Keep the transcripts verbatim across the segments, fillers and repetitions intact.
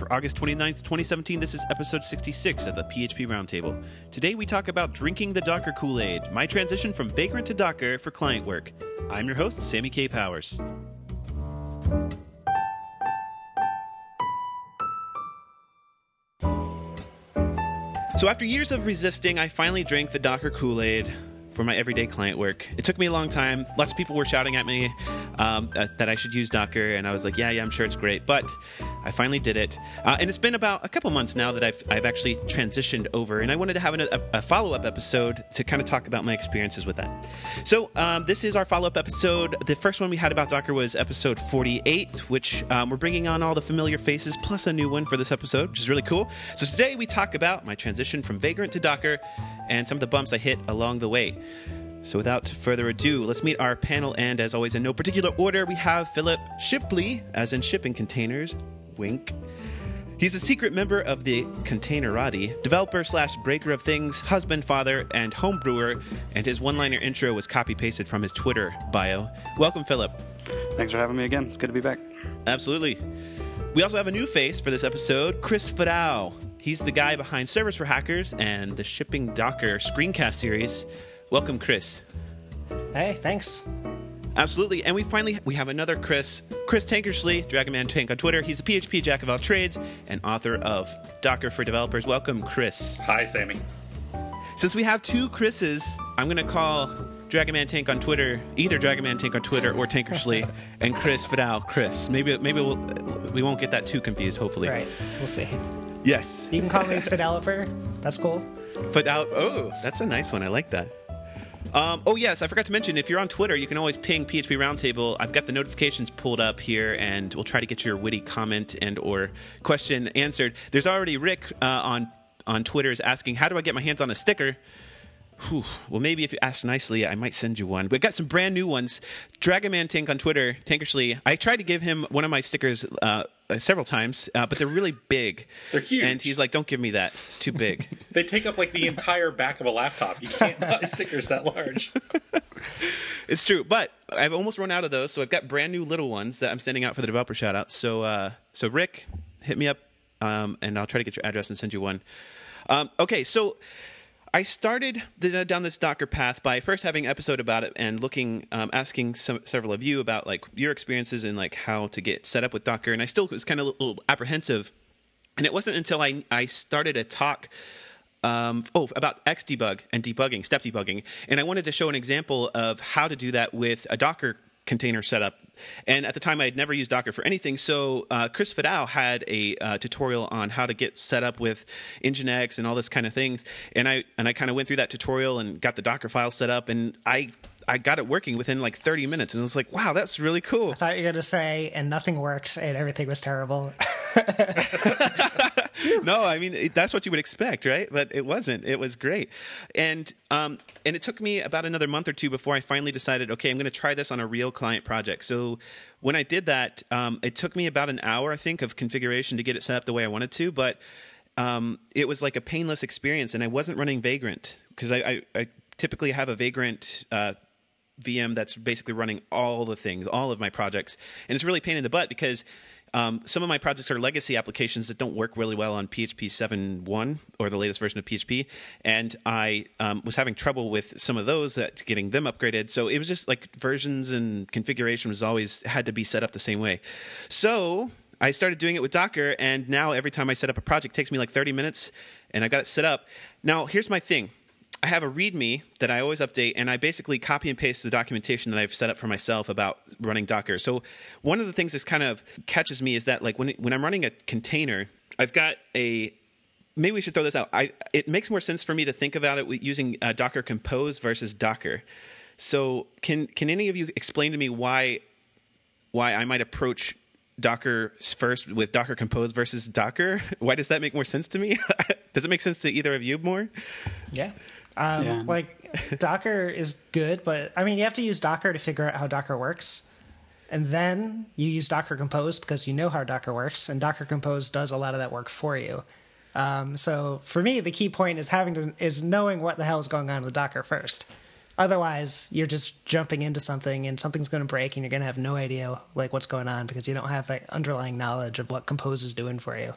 for August twenty-ninth, twenty seventeen. This is episode sixty-six of the P H P Roundtable. Today we talk about drinking the Docker Kool-Aid, my transition from Vagrant to Docker for client work. I'm your host, Sammy K. Powers. So after years of resisting, I finally drank the Docker Kool-Aid for my everyday client work. It took me a long time. Lots of people were shouting at me um, uh, that I should use Docker, and I was like, yeah, yeah, I'm sure it's great. But I finally did it. Uh, and it's been about a couple months now that I've, I've actually transitioned over, and I wanted to have an, a, a follow-up episode to kind of talk about my experiences with that. So um, this is our follow-up episode. The first one we had about Docker was episode forty-eight, which um, we're bringing on all the familiar faces, plus a new one for this episode, which is really cool. So today we talk about my transition from Vagrant to Docker and some of the bumps I hit along the way. So without further ado, let's meet our panel, and as always, in no particular order, we have Philip Shipley, as in shipping containers, wink. He's a secret member of the Containerati, developer slash breaker of things, husband, father, and home brewer, and his one-liner intro was copy-pasted from his Twitter bio. Welcome, Philip. Thanks for having me again. It's good to be back. Absolutely. We also have a new face for this episode, Chris Fadao. He's the guy behind Servers for Hackers and the Shipping Docker screencast series. Welcome, Chris. Hey, thanks. Absolutely. And we finally we have another Chris, Chris Tankersley, Dragonman Tank on Twitter. He's a P H P jack of all trades and author of Docker for Developers. Welcome, Chris. Hi, Sammy. Since we have two Chris's, I'm going to call Dragonman Tank on Twitter, either Dragonman Tank on Twitter or Tankersley, and Chris Fadao, Chris. Maybe maybe we'll, we won't get that too confused, hopefully. Right. We'll see. Yes. You can call me Fideloper. That's cool. Fadao. Oh, that's a nice one. I like that. Um, oh, yes, I forgot to mention, if you're on Twitter, you can always ping P H P Roundtable. I've got the notifications pulled up here, and we'll try to get your witty comment and or question answered. There's already Rick uh, on, on Twitter is asking, how do I get my hands on a sticker? Whew. Well, maybe if you ask nicely, I might send you one. We've got some brand new ones. Dragonman Tank on Twitter, Tankersley. I tried to give him one of my stickers uh, several times, uh, but they're really big. They're huge. And he's like, don't give me that. It's too big. They take up like the entire back of a laptop. You can't buy stickers that large. It's true, but I've almost run out of those, so I've got brand new little ones that I'm sending out for the developer shout-outs. So, uh, so Rick, hit me up, um, and I'll try to get your address and send you one. Um, okay, so I started the, down this Docker path by first having an episode about it and looking, um, asking some, several of you about like your experiences and like how to get set up with Docker. And I still was kind of a little apprehensive. And it wasn't until I, I started a talk um, oh, about Xdebug and debugging, step debugging. And I wanted to show an example of how to do that with a Docker container setup. And at the time, I had never used Docker for anything. So uh, Chris Fadao had a uh, tutorial on how to get set up with Nginx and all this kind of things. And I and I kind of went through that tutorial and got the Docker file set up. And I I got it working within like thirty minutes. And I was like, wow, that's really cool. I thought you were going to say, and nothing worked and everything was terrible. No, I mean, it, that's what you would expect, right? But it wasn't. It was great. And um, and it took me about another month or two before I finally decided, okay, I'm going to try this on a real client project. So when I did that, um, it took me about an hour, I think, of configuration to get it set up the way I wanted to. But um, it was like a painless experience, and I wasn't running Vagrant because I, I, I typically have a Vagrant uh, V M that's basically running all the things, all of my projects. And it's really a pain in the butt because Um, some of my projects are legacy applications that don't work really well on P H P seven point one or the latest version of P H P, and I um, was having trouble with some of those, that getting them upgraded. So it was just like versions and configuration was always had to be set up the same way. So I started doing it with Docker, and now every time I set up a project, it takes me like thirty minutes, and I got it set up. Now, here's my thing. I have a README that I always update, and I basically copy and paste the documentation that I've set up for myself about running Docker. So one of the things that kind of catches me is that, like, when when I'm running a container, I've got a maybe we should throw this out. I it makes more sense for me to think about it with using uh, Docker Compose versus Docker. So can can any of you explain to me why why I might approach Docker first with Docker Compose versus Docker? Why does that make more sense to me? Does it make sense to either of you more? Yeah. Um, Yeah. Like, Docker is good, but I mean, you have to use Docker to figure out how Docker works. And then you use Docker Compose because you know how Docker works, and Docker Compose does a lot of that work for you. Um, so for me, the key point is having to is knowing what the hell is going on with Docker first. Otherwise, you're just jumping into something, and something's going to break, and you're going to have no idea like what's going on because you don't have that underlying knowledge of what Compose is doing for you.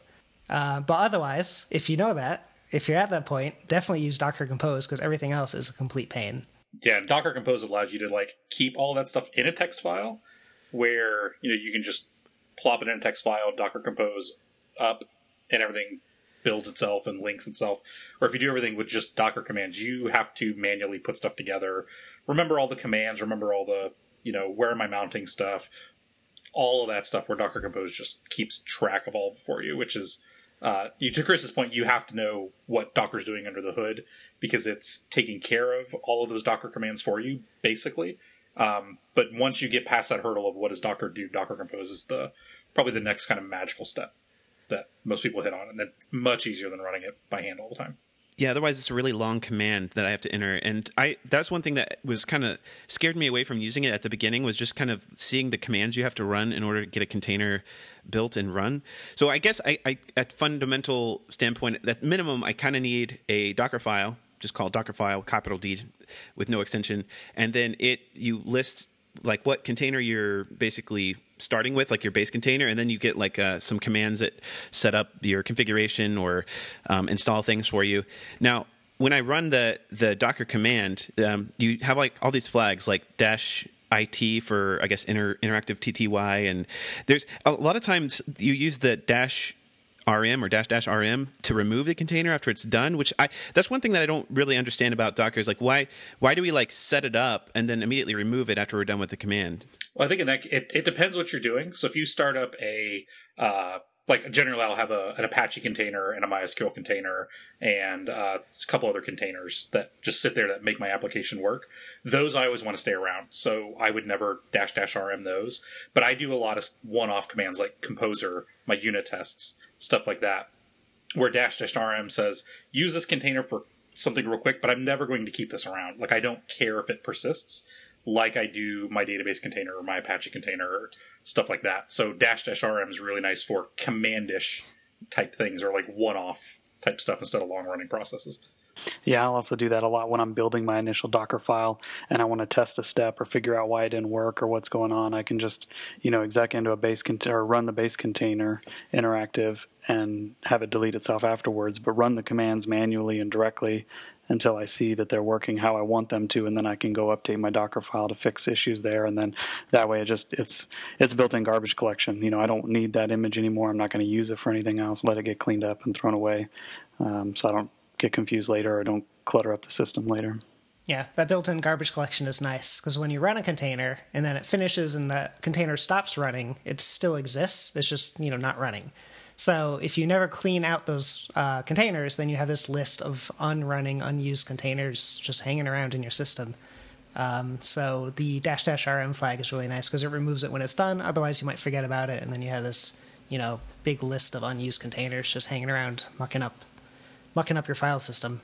Uh, but otherwise, if you know that, if you're at that point, definitely use Docker Compose because everything else is a complete pain. Yeah, and Docker Compose allows you to like keep all that stuff in a text file, where you know you can just plop it in a text file, Docker Compose up, and everything builds itself and links itself. Or if you do everything with just Docker commands, you have to manually put stuff together. Remember all the commands. Remember all the you know where am I mounting stuff, all of that stuff. Where Docker Compose just keeps track of all of it for you, which is. Uh, you, to Chris's point, you have to know what Docker's doing under the hood because it's taking care of all of those Docker commands for you, basically. Um, but once you get past that hurdle of what does Docker do, Docker Compose is the probably the next kind of magical step that most people hit on, and that's much easier than running it by hand all the time. Yeah, otherwise it's a really long command that I have to enter. And I that's one thing that was kind of scared me away from using it at the beginning was just kind of seeing the commands you have to run in order to get a container built and run. So I guess I, I at fundamental standpoint, at minimum, I kind of need a Docker file, just called Docker file, capital D, with no extension. And then it you list like what container you're basically starting with, like your base container, and then you get like uh, some commands that set up your configuration or um, install things for you. Now, when I run the the Docker command, um, you have like all these flags like dash I T for, I guess, inter, interactive T T Y, and there's a lot of times you use the dash R M or dash dash R M to remove the container after it's done, which I that's one thing that I don't really understand about Docker is like why why do we like set it up and then immediately remove it after we're done with the command? Well, I think in that it, it depends what you're doing. So if you start up a uh, like generally I'll have a, an Apache container and a MySQL container and uh, a couple other containers that just sit there that make my application work. Those I always want to stay around, so I would never dash dash R M those. But I do a lot of one-off commands like Composer, my unit tests, stuff like that, where dash dash R M says use this container for something real quick, but I'm never going to keep this around. Like I don't care if it persists, like I do my database container or my Apache container or stuff like that. So dash dash R M is really nice for commandish type things or like one-off type stuff instead of long-running processes. Yeah, I'll also do that a lot when I'm building my initial Docker file and I want to test a step or figure out why it didn't work or what's going on. I can just, you know, exec into a base container or run the base container interactive and have it delete itself afterwards, but run the commands manually and directly until I see that they're working how I want them to, and then I can go update my Docker file to fix issues there, and then that way it just it's it's built-in garbage collection. You know, I don't need that image anymore. I'm not going to use it for anything else. Let it get cleaned up and thrown away, um, so I don't get confused later or don't clutter up the system later. Yeah, that built-in garbage collection is nice because when you run a container and then it finishes and the container stops running, it still exists. It's just, you know, not running. So if you never clean out those uh, containers, then you have this list of unrunning, unused containers just hanging around in your system. Um, so the dash dash R M flag is really nice because it removes it when it's done. Otherwise, you might forget about it, and then you have this, you know, big list of unused containers just hanging around, mucking up, mucking up your file system.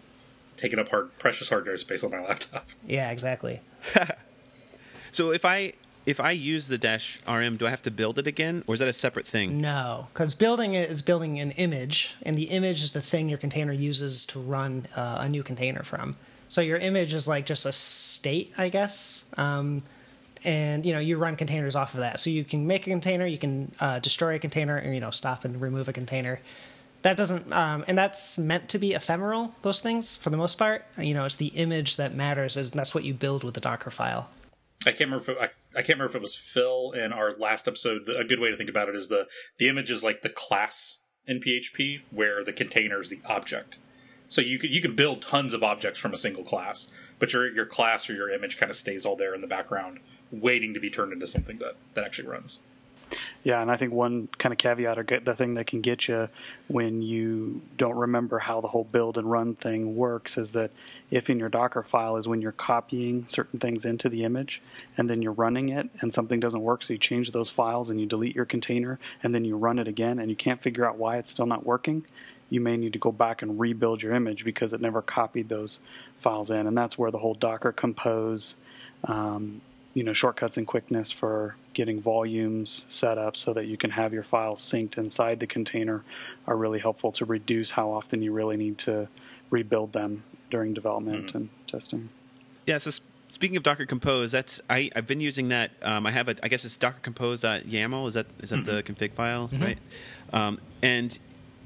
Taking up hard, precious hard drive space on my laptop. Yeah, exactly. So if I if I use the dash R M, do I have to build it again, or is that a separate thing? No, because building it is building an image, and the image is the thing your container uses to run uh, a new container from. So your image is like just a state, I guess, um, and you know you run containers off of that. So you can make a container, you can uh, destroy a container, and you know stop and remove a container. That doesn't, um, and that's meant to be ephemeral. Those things, for the most part, you know, it's the image that matters, and that's what you build with the Docker file. I can't remember. If it, I, I can't remember if it was Phil in our last episode. A good way to think about it is the the image is like the class in P H P, where the container is the object. So you can you can build tons of objects from a single class, but your your class or your image kind of stays all there in the background, waiting to be turned into something that, that actually runs. Yeah, and I think one kind of caveat or get the thing that can get you when you don't remember how the whole build and run thing works is that if in your Docker file is when you're copying certain things into the image and then you're running it and something doesn't work, so you change those files and you delete your container and then you run it again and you can't figure out why it's still not working, you may need to go back and rebuild your image because it never copied those files in. And that's where the whole Docker Compose um, you know, shortcuts and quickness for getting volumes set up so that you can have your files synced inside the container are really helpful to reduce how often you really need to rebuild them during development mm-hmm. and testing. Yeah, so sp- speaking of Docker Compose, that's I, I've been using that. Um, I have a, I guess it's docker compose dot yaml. Is that is that mm-hmm. the config file, mm-hmm. right? Um, and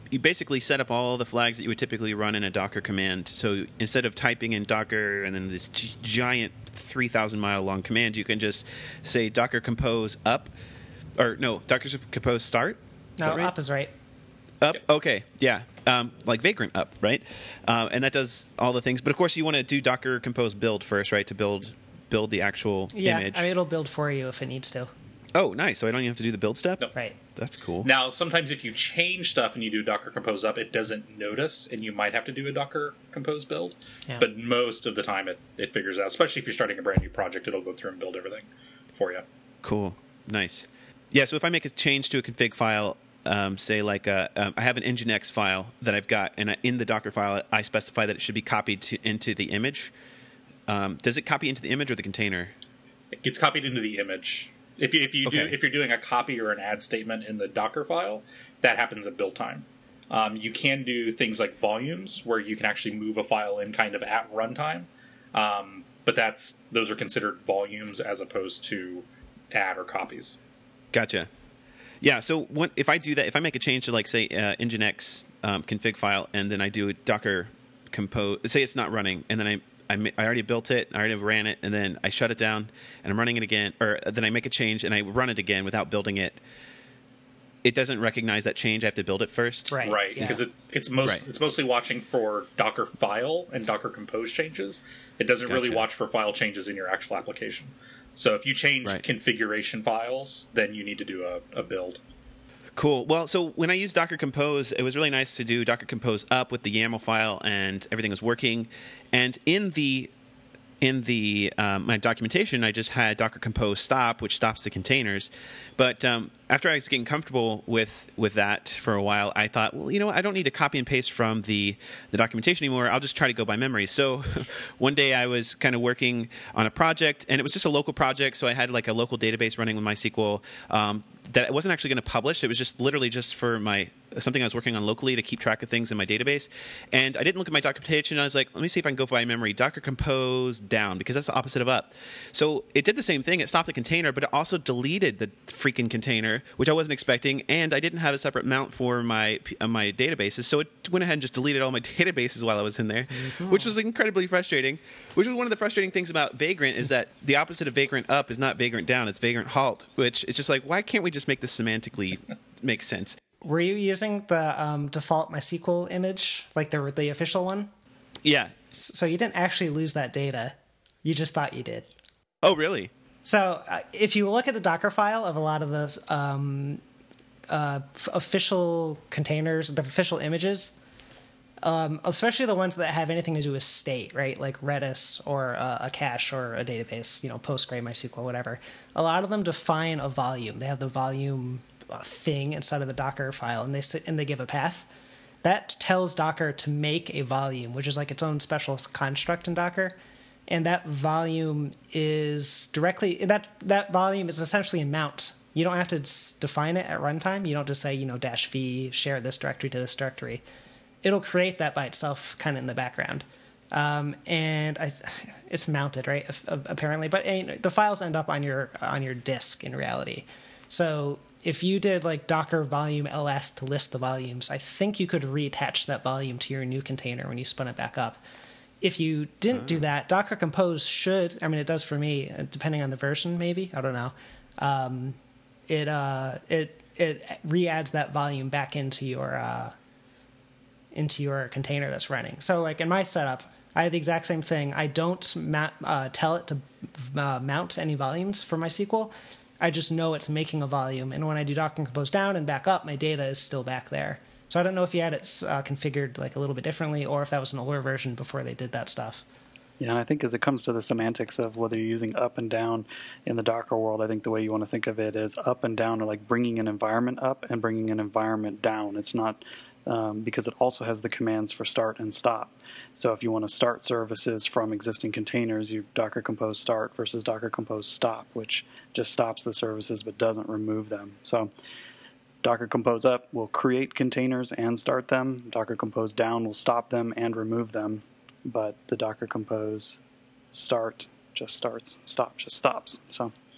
you basically set up all the flags that you would typically run in a Docker command. So instead of typing in Docker and then this g- giant three thousand mile long command, you can just say Docker compose up, or no, Docker compose start. Is No, that right? up is right. Up, okay, yeah, um, like Vagrant up, right? Uh, and that does all the things. But of course, you want to do Docker compose build first, right? To build build the actual Yeah, image. I mean, it'll build for you if it needs to. Oh, nice. So I don't even have to do the build step? No. Right. That's cool. Now, sometimes if you change stuff and you do Docker Compose up, it doesn't notice, and you might have to do a Docker Compose build. Yeah. But most of the time, it, it figures out. Especially if you're starting a brand new project, it'll go through and build everything for you. Cool. Nice. Yeah, so if I make a change to a config file, um, say like a, um, I have an Nginx file that I've got, and I, in the Docker file, I specify that it should be copied to, into the image. Um, does it copy into the image or the container? It gets copied into the image. If you, if you do Okay. if you're doing a copy or an add statement in the Docker file, that happens at build time. Um, you can do things like volumes, where you can actually move a file in kind of at runtime, um, but that's those are considered volumes as opposed to add or copies. Gotcha. Yeah, so what, if I do that, if I make a change to, like, say, uh, Nginx um, config file, and then I do Docker compose, say it's not running, and then I I, ma- I already built it, I already ran it, and then I shut it down, and I'm running it again, or then I make a change, and I run it again without building it. It doesn't recognize that change. I have to build it first. Right. Right, yeah. because it's it's most Right. it's mostly watching for Docker file and Docker Compose changes. It doesn't really Gotcha. watch for file changes in your actual application. So if you change Right. configuration files, then you need to do a, a build. Cool. Well, so when I used Docker Compose, it was really nice to do Docker Compose up with the YAML file, and everything was working. And in the in the um, my documentation, I just had Docker Compose stop, which stops the containers. But um, after I was getting comfortable with with that for a while, I thought, well, you know what? I don't need to copy and paste from the the documentation anymore. I'll just try to go by memory. So one day I was kind of working on a project, and it was just a local project. So I had like a local database running with MySQL um, that I wasn't actually going to publish. It was just literally just for my something I was working on locally to keep track of things in my database. And I didn't look at my documentation. I was like, let me see if I can go by memory. Docker Compose down, because that's the opposite of up. So it did the same thing. It stopped the container, but it also deleted the freaking container, which I wasn't expecting. And I didn't have a separate mount for my uh, my databases. So it went ahead and just deleted all my databases while I was in there, mm-hmm. which was incredibly frustrating. Which was one of the frustrating things about Vagrant, is that the opposite of Vagrant up is not Vagrant down. It's Vagrant halt, which it's just like, why can't we just make this semantically make sense? Were you using the um, default MySQL image, like the the official one? Yeah. So you didn't actually lose that data. You just thought you did. Oh, really? So uh, if you look at the Docker file of a lot of the um, uh, f- official containers, the official images, um, especially the ones that have anything to do with state, right? Like Redis or uh, a cache or a database, you know, Postgre, MySQL, whatever. A lot of them define a volume. They have the volume uh, thing inside of the Docker file, and they sit, and they give a path. That tells Docker to make a volume, which is like its own special construct in Docker. And that volume is directly that that volume is essentially a mount. You don't have to define it at runtime. You don't just say, you know, dash v share this directory to this directory. It'll create that by itself, kind of in the background, um, and I, it's mounted right apparently. But I mean, the files end up on your on your disk in reality. So if you did like Docker volume ls to list the volumes, I think you could reattach that volume to your new container when you spun it back up. If you didn't do that, Docker Compose should, I mean, it does for me, depending on the version, maybe, I don't know. Um, it uh, it it re-adds that volume back into your uh, into your container that's running. So, like in my setup, I have the exact same thing. I don't ma- uh, tell it to uh, mount any volumes for MySQL. I just know it's making a volume, and when I do Docker Compose down and back up, my data is still back there. So I don't know if you had it uh, configured like a little bit differently, or if that was an older version before they did that stuff. Yeah, and I think as it comes to the semantics of whether you're using up and down in the Docker world, I think the way you want to think of it is up and down are like bringing an environment up and bringing an environment down. It's not um, because it also has the commands for start and stop. So if you want to start services from existing containers, you Docker Compose start versus Docker Compose stop, which just stops the services but doesn't remove them. So Docker Compose up will create containers and start them. Docker Compose down will stop them and remove them. But the Docker Compose start just starts, stop just stops. So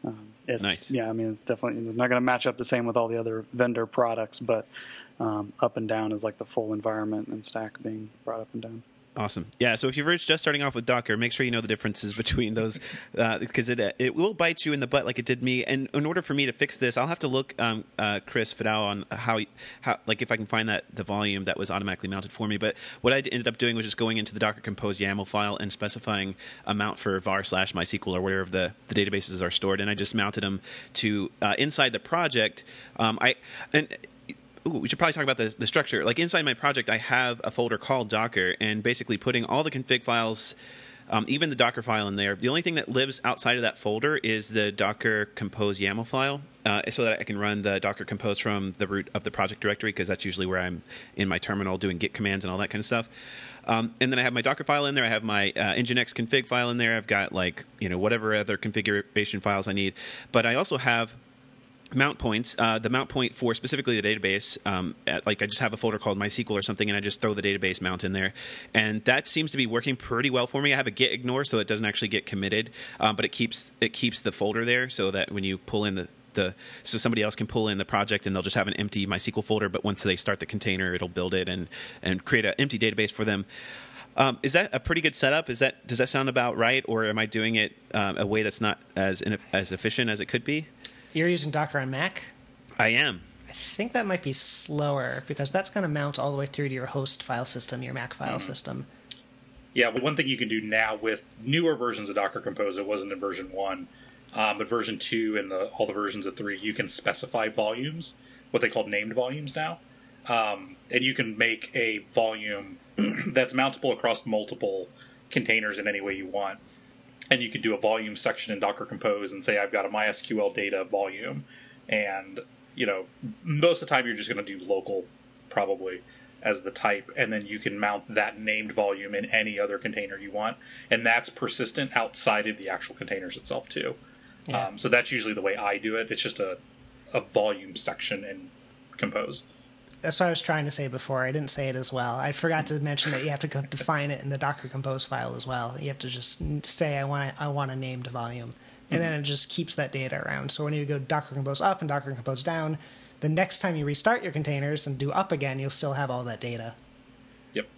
Um, it's, Nice. Yeah, I mean, it's definitely not going to match up the same with all the other vendor products, but um, up and down is like the full environment and stack being brought up and down. Awesome. Yeah. So if you're just starting off with Docker, make sure you know the differences between those, because uh, it it will bite you in the butt like it did me. And in order for me to fix this, I'll have to look, um, uh, Chris Fidao, on how how like if I can find that the volume that was automatically mounted for me. But what I ended up doing was just going into the Docker Compose YAML file and specifying a mount for var slash MySQL or wherever the, the databases are stored, and I just mounted them to uh, inside the project. Um, I and. Ooh, we should probably talk about the, the structure. Like inside my project, I have a folder called Docker, and basically putting all the config files, um, even the Docker file in there. The only thing that lives outside of that folder is the Docker Compose YAML file, uh, so that I can run the Docker Compose from the root of the project directory, because that's usually where I'm in my terminal doing Git commands and all that kind of stuff. Um, and then I have my Docker file in there. I have my uh, Nginx config file in there. I've got like you know whatever other configuration files I need. But I also have mount points, uh, the mount point for specifically the database, um, at, like I just have a folder called MySQL or something, and I just throw the database mount in there, and that seems to be working pretty well for me. I have a git ignore, so it doesn't actually get committed, um, but it keeps it keeps the folder there, so that when you pull in the the so somebody else can pull in the project, and they'll just have an empty MySQL folder. But once they start the container, it'll build it and and create an empty database for them. Um, is that a pretty good setup? Is that does that sound about right, or am I doing it um, a way that's not as as efficient as it could be? You're using Docker on Mac? I am. I think that might be slower because that's going to mount all the way through to your host file system, your Mac file mm-hmm. system. Yeah, but one thing you can do now with newer versions of Docker Compose, it wasn't in version one, um, but version two and the, all the versions of three, you can specify volumes, what they call named volumes now. Um, and you can make a volume that's mountable across multiple containers in any way you want. And you can do a volume section in Docker Compose and say, I've got a MySQL data volume. And, you know, most of the time you're just going to do local, probably, as the type. And then you can mount that named volume in any other container you want. And that's persistent outside of the actual containers itself, too. Yeah. Um, so that's usually the way I do it. It's just a, a volume section in Compose. That's what I was trying to say before. I didn't say it as well. I forgot to mention that you have to define it in the Docker Compose file as well. You have to just say, I want a, I want a named volume. And mm-hmm. then it just keeps that data around. So when you go Docker Compose up and Docker Compose down, the next time you restart your containers and do up again, you'll still have all that data. Yep.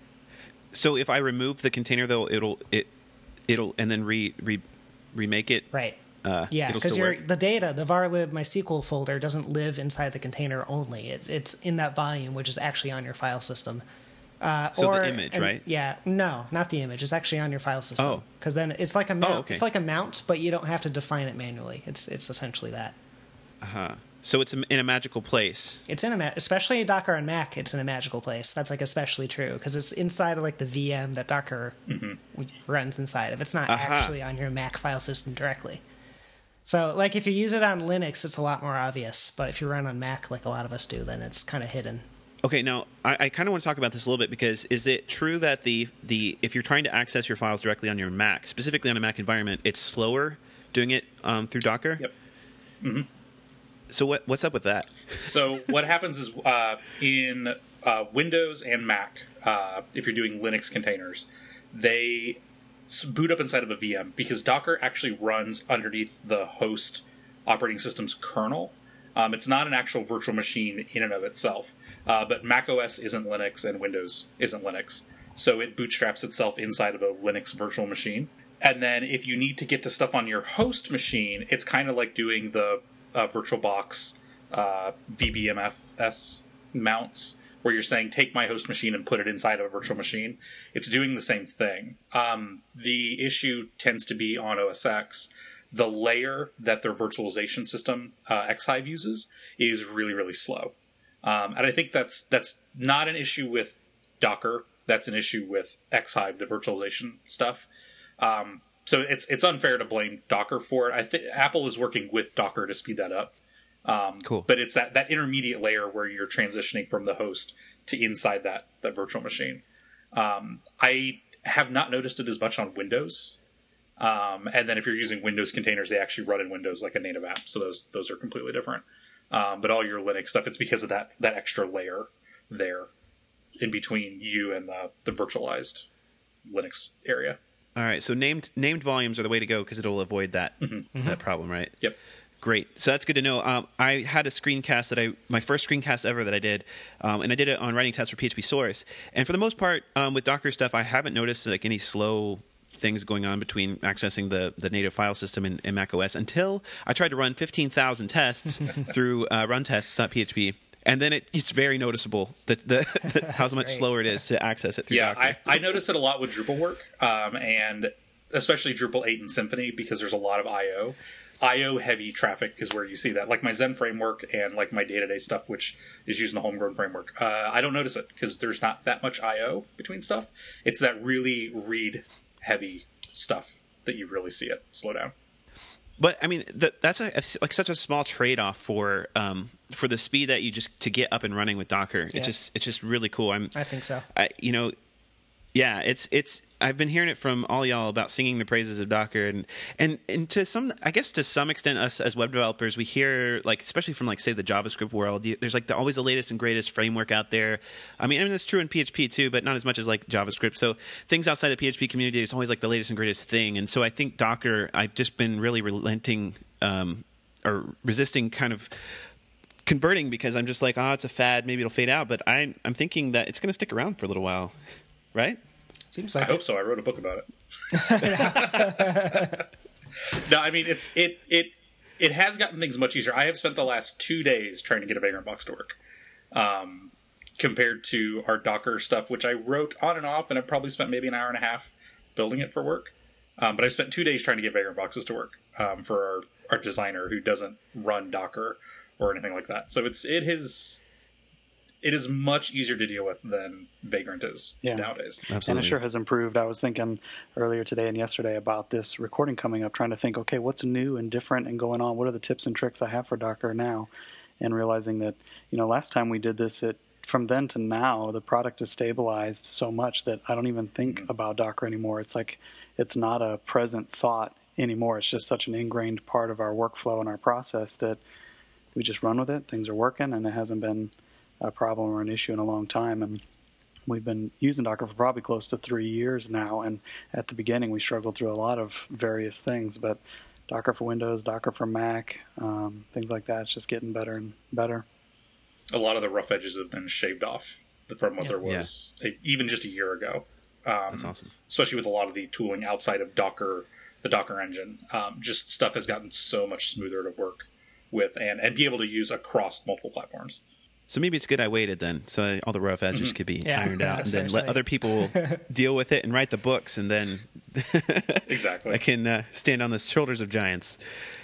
So if I remove the container, though, it'll it it'll and then re, re remake it. Right. Uh, yeah, because the data, the varlib MySQL folder doesn't live inside the container only. It, it's in that volume, which is actually on your file system. Uh, so or, the image, and, right? Yeah, no, not the image. It's actually on your file system. Oh, because then it's like a mount. Oh, okay. It's like a mount, but you don't have to define it manually. It's it's essentially that. Uh huh. So it's in a magical place. It's in a ma- especially Docker on Mac. It's in a magical place. That's like especially true because it's inside of like the V M that Docker mm-hmm. runs inside of. It's not uh-huh. actually on your Mac file system directly. So, like, if you use it on Linux, it's a lot more obvious. But if you run on Mac, like a lot of us do, then it's kind of hidden. Okay, now, I, I kind of want to talk about this a little bit because is it true that the, the if you're trying to access your files directly on your Mac, specifically on a Mac environment, it's slower doing it um, through Docker? Yep. Mm-hmm. So what what's up with that? So what happens is uh, in uh, Windows and Mac, uh, if you're doing Linux containers, they boot up inside of a V M because Docker actually runs underneath the host operating system's kernel. Um, it's not an actual virtual machine in and of itself, uh, but macOS isn't Linux and Windows isn't Linux. So it bootstraps itself inside of a Linux virtual machine. And then if you need to get to stuff on your host machine, it's kind of like doing the uh, VirtualBox uh, V B M F S mounts, where you're saying, take my host machine and put it inside of a virtual machine. It's doing the same thing. Um, the issue tends to be on O S X. The layer that their virtualization system, uh, Xhive, uses is really, really slow. Um, and I think that's that's not an issue with Docker. That's an issue with Xhive, the virtualization stuff. Um, so it's it's unfair to blame Docker for it. I think Apple is working with Docker to speed that up. Um, cool. But it's that, that intermediate layer where you're transitioning from the host to inside that, that virtual machine. Um, I have not noticed it as much on Windows. Um, and then if you're using Windows containers, they actually run in Windows like a native app. So those those are completely different. Um, but all your Linux stuff, it's because of that, that extra layer there in between you and the, the virtualized Linux area. All right, so named named volumes are the way to go because it'll avoid that Mm-hmm. that problem, right? Yep. Great. So that's good to know. Um, I had a screencast that I, my first screencast ever that I did, um, and I did it on writing tests for P H P source. And for the most part, um, with Docker stuff, I haven't noticed like any slow things going on between accessing the, the native file system in, in macOS until I tried to run fifteen thousand tests through uh, runtests.php. And then it, it's very noticeable that the, the how much great. slower it is to access it through Yeah, Docker. I, I notice it a lot with Drupal work, um, and especially Drupal eight and Symfony, because there's a lot of I O. I O heavy traffic is where you see that, like my Zen framework and like my day-to-day stuff, which is using the homegrown framework. Uh, I don't notice it because there's not that much I O between stuff. It's that really read heavy stuff that you really see it slow down. But I mean, that, that's a, like such a small trade-off for um, for the speed that you just to get up and running with Docker. Yeah. It's just it's just really cool. I'm I think so. I you know, yeah, it's it's. I've been hearing it from all y'all about singing the praises of Docker, and and and to some, I guess to some extent, us as web developers, we hear like, especially from like say the JavaScript world, you, there's like the, always the latest and greatest framework out there. I mean, I mean that's true in P H P too, but not as much as like JavaScript. So things outside of P H P community is always like the latest and greatest thing, and so I think Docker, I've just been really relenting um, or resisting kind of converting because I'm just like, oh, it's a fad, maybe it'll fade out, but I I'm thinking that it's going to stick around for a little while, right? Seems I like hope so. I wrote a book about it. No, I mean it's it it it has gotten things much easier. I have spent the last two days trying to get a Vagrant box to work, um, compared to our Docker stuff, which I wrote on and off, and I probably spent maybe an hour and a half building it for work. Um, but I spent two days trying to get Vagrant boxes to work um, for our, our designer who doesn't run Docker or anything like that. So it's it has. It is much easier to deal with than Vagrant is Yeah. nowadays. Absolutely. And it sure has improved. I was thinking earlier today and yesterday about this recording coming up, trying to think, okay, what's new and different and going on? What are the tips and tricks I have for Docker now? And realizing that, you know, last time we did this, it from then to now, the product has stabilized so much that I don't even think Mm-hmm. about Docker anymore. It's like it's not a present thought anymore. It's just such an ingrained part of our workflow and our process that we just run with it. Things are working, and it hasn't been a problem or an issue in a long time. And we've been using Docker for probably close to three years now. And at the beginning, we struggled through a lot of various things, but Docker for Windows, Docker for Mac, um, things like that, it's just getting better and better. A lot of the rough edges have been shaved off from what Yeah. there was a, even just a year ago. Um, That's awesome. Especially with a lot of the tooling outside of Docker, the Docker engine. Um, just stuff has gotten so much smoother to work with and, and be able to use across multiple platforms. So maybe it's good I waited then, so I, all the rough edges could be Yeah, ironed yeah, out, and then seriously. let other people deal with it and write the books, and then Exactly. I can uh, stand on the shoulders of giants.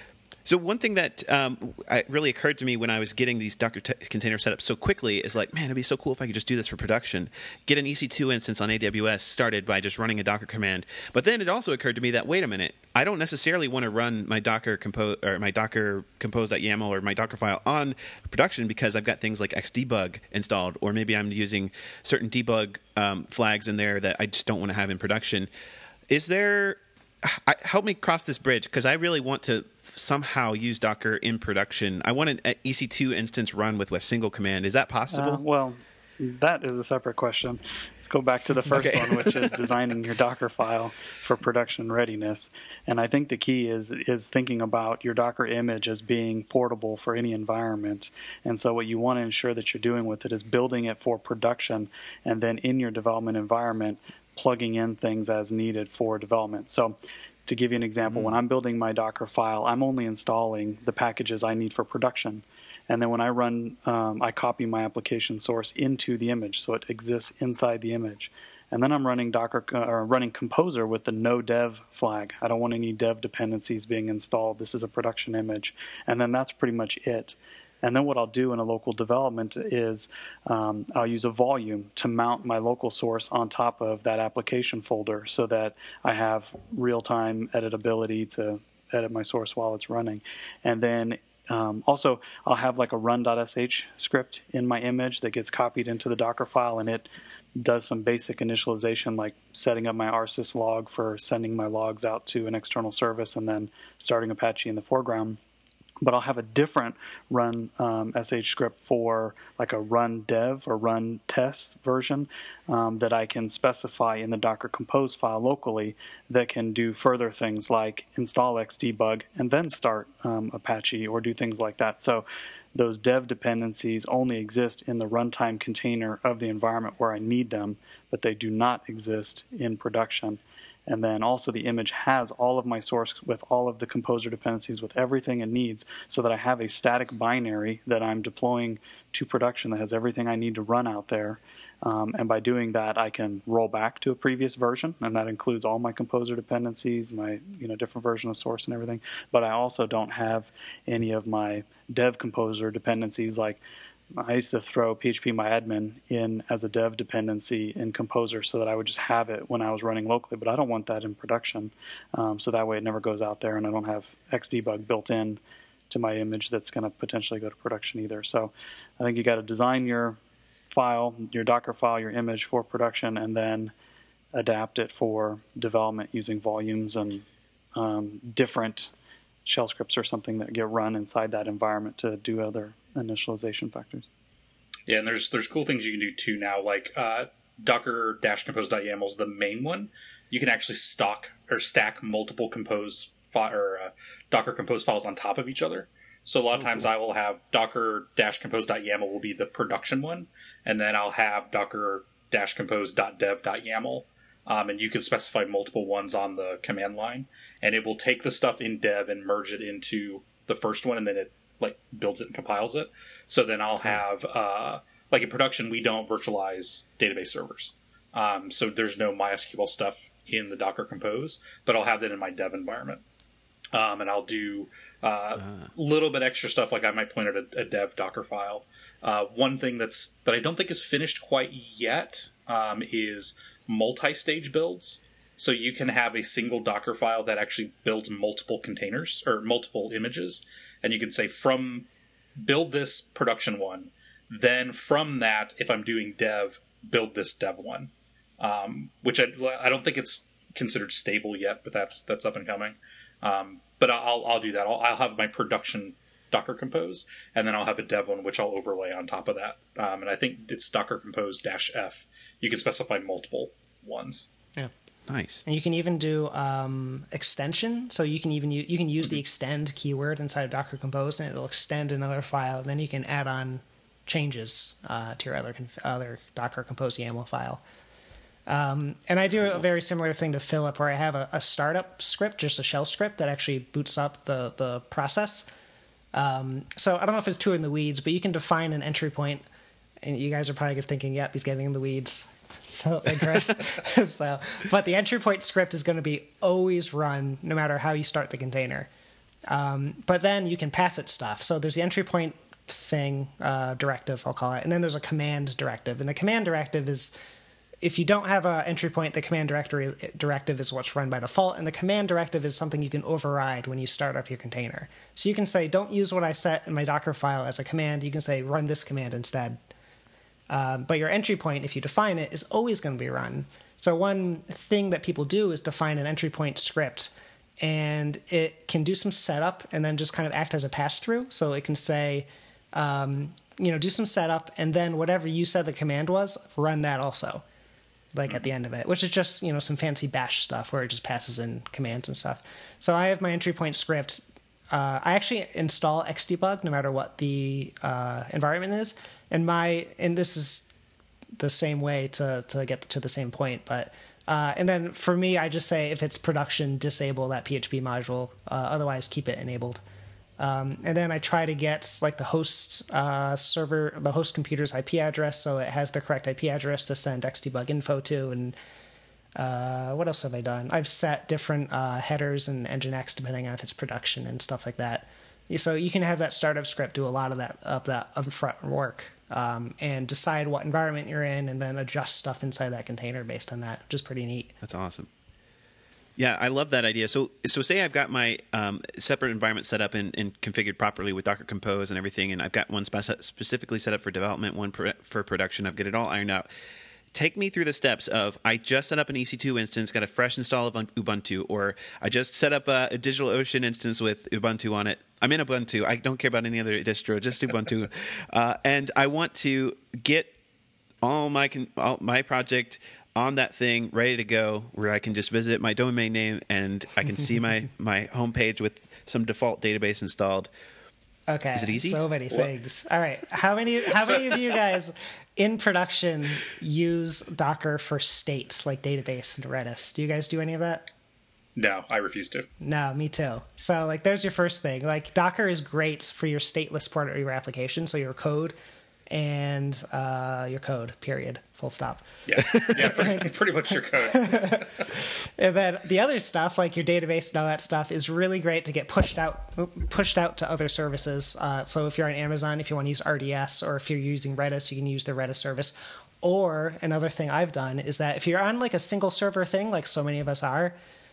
So one thing that um, I, really occurred to me when I was getting these Docker t- container set up so quickly is like, man, it'd be so cool if I could just do this for production. Get an E C two instance on A W S started by just running a Docker command. But then it also occurred to me that, wait a minute, I don't necessarily want to run my Docker compose or my Docker compose.yaml or my Docker file on production because I've got things like Xdebug installed, or maybe I'm using certain debug um, flags in there that I just don't want to have in production. Is there... I, help me cross this bridge because I really want to somehow use Docker in production. I want an E C two instance run with a single command. Is that possible? Uh, well, that is a separate question. Let's go back to the first Okay. one, which is designing your Docker file for production readiness. And I think the key is is thinking about your Docker image as being portable for any environment. And so what you want to ensure that you're doing with it is building it for production, and then in your development environment, plugging in things as needed for development. So to give you an example, when I'm building my Docker file, I'm only installing the packages I need for production. And then when I run, um, I copy my application source into the image, so it exists inside the image. And then I'm running Docker or running Composer with the no dev flag. I don't want any dev dependencies being installed. This is a production image. And then that's pretty much it. And then what I'll do in a local development is um, I'll use a volume to mount my local source on top of that application folder so that I have real-time editability to edit my source while it's running. And then um, also I'll have like a run.sh script in my image that gets copied into the Docker file, and it does some basic initialization like setting up my R S Y S log for sending my logs out to an external service and then starting Apache in the foreground. but I'll have a different run um, sh script for like a run dev or run test version um, that I can specify in the Docker Compose file locally that can do further things like install xdebug and then start um, Apache or do things like that. So those dev dependencies only exist in the runtime container of the environment where I need them, but they do not exist in production. And then also the image has all of my source with all of the composer dependencies with everything it needs so that I have a static binary that I'm deploying to production that has everything I need to run out there. Um, and by doing that, I can roll back to a previous version, and that includes all my composer dependencies, my you know different version of source and everything. But I also don't have any of my dev composer dependencies like I used to throw phpMyAdmin in as a dev dependency in Composer so that I would just have it when I was running locally, but I don't want that in production. Um, so that way it never goes out there, and I don't have xdebug built in to my image that's going to potentially go to production either. So I think you got to design your file, your Docker file, your image for production, and then adapt it for development using volumes and um, different shell scripts or something that get run inside that environment to do other initialization factors. Yeah, and there's there's cool things you can do too now, like uh, docker-compose.yaml is the main one. You can actually stock or stack multiple compose fi- or uh, Docker Compose files on top of each other. So a lot of times I will have docker-compose.yaml will be the production one, and then I'll have docker-compose.dev.yaml. Um, and you can specify multiple ones on the command line, and it will take the stuff in dev and merge it into the first one, and then it like builds it and compiles it. So then I'll have uh, like in production, we don't virtualize database servers, um, so there's no MySQL stuff in the Docker Compose, but I'll have that in my dev environment, um, and I'll do a uh, uh. little bit extra stuff, like I might point out a, a dev Docker file. Uh, one thing that's that I don't think is finished quite yet um, is multi-stage builds. So you can have a single Docker file that actually builds multiple containers or multiple images. And you can say from build this production one, then from that, if I'm doing dev, build this dev one. Um, which I, I don't think it's considered stable yet, but that's that's up and coming. Um, but I'll I'll do that. I'll, I'll have my production Docker Compose, and then I'll have a dev one, which I'll overlay on top of that. Um, and I think it's Docker Compose dash F. You can specify multiple ones. Yeah. Nice. And you can even do um, extension. So you can even use, you can use mm-hmm. the extend keyword inside of Docker Compose, and it'll extend another file. And then you can add on changes uh, to your other conf- other Docker Compose YAML file. Um, and I do a very similar thing to Philip, where I have a, a startup script, just a shell script that actually boots up the the process. Um, so I don't know if it's too in the weeds, but you can define an entry point, and you guys are probably thinking, "Yep, he's getting in the weeds." So, so, but the entry point script is going to be always run no matter how you start the container. Um, but then you can pass it stuff. So there's the entry point thing uh, directive, I'll call it, and then there's a command directive. And the command directive is, if you don't have an entry point, the command directory directive is what's run by default, and the command directive is something you can override when you start up your container. So you can say, don't use what I set in my Docker file as a command. You can say, run this command instead. Um, but your entry point, if you define it, is always going to be run. So one thing that people do is define an entry point script, and it can do some setup and then just kind of act as a pass-through. So it can say, um, you know, do some setup, and then whatever you said the command was, run that also, like at the end of it, which is just, you know, some fancy bash stuff where it just passes in commands and stuff. So I have my entry point script. Uh, I actually install Xdebug no matter what the uh, environment is. And my and this is the same way to, to get to the same point. But uh, and then for me, I just say if it's production, disable that P H P module. Uh, otherwise, keep it enabled. Um, and then I try to get like the host uh, server, the host computer's I P address, so it has the correct I P address to send Xdebug info to. And uh, what else have I done? I've set different uh, headers and Nginx depending on if it's production and stuff like that. So you can have that startup script do a lot of that of that upfront work um, and decide what environment you're in, and then adjust stuff inside that container based on that, which is pretty neat. That's awesome. Yeah, I love that idea. So, so say I've got my um, separate environment set up and, and configured properly with Docker Compose and everything, and I've got one spec- specifically set up for development, one for, for production. I've got it all ironed out. take me through the steps of I just set up an E C two instance, got a fresh install of Ubuntu, or I just set up a, a DigitalOcean instance with Ubuntu on it. I'm in Ubuntu. I don't care about any other distro, just Ubuntu. uh, and I want to get all my con- all my project on that thing ready to go, where I can just visit my domain name and I can see my, my homepage with some default database installed. Okay. Is it easy? So many things. All right. How many how many of you guys in production use Docker for state, like database and Redis? Do you guys do any of that? No, I refuse to. No, me too. So like there's your first thing. Like Docker is great for your stateless part of your application, so your code and uh, your code, period, full stop. Yeah, yeah, pretty, pretty much your code. And then the other stuff, like your database and all that stuff, is really great to get pushed out pushed out to other services. Uh, so if you're on Amazon, if you want to use R D S, or if you're using Redis, you can use the Redis service. Or another thing I've done is that if you're on like a single server thing, like so many of us are,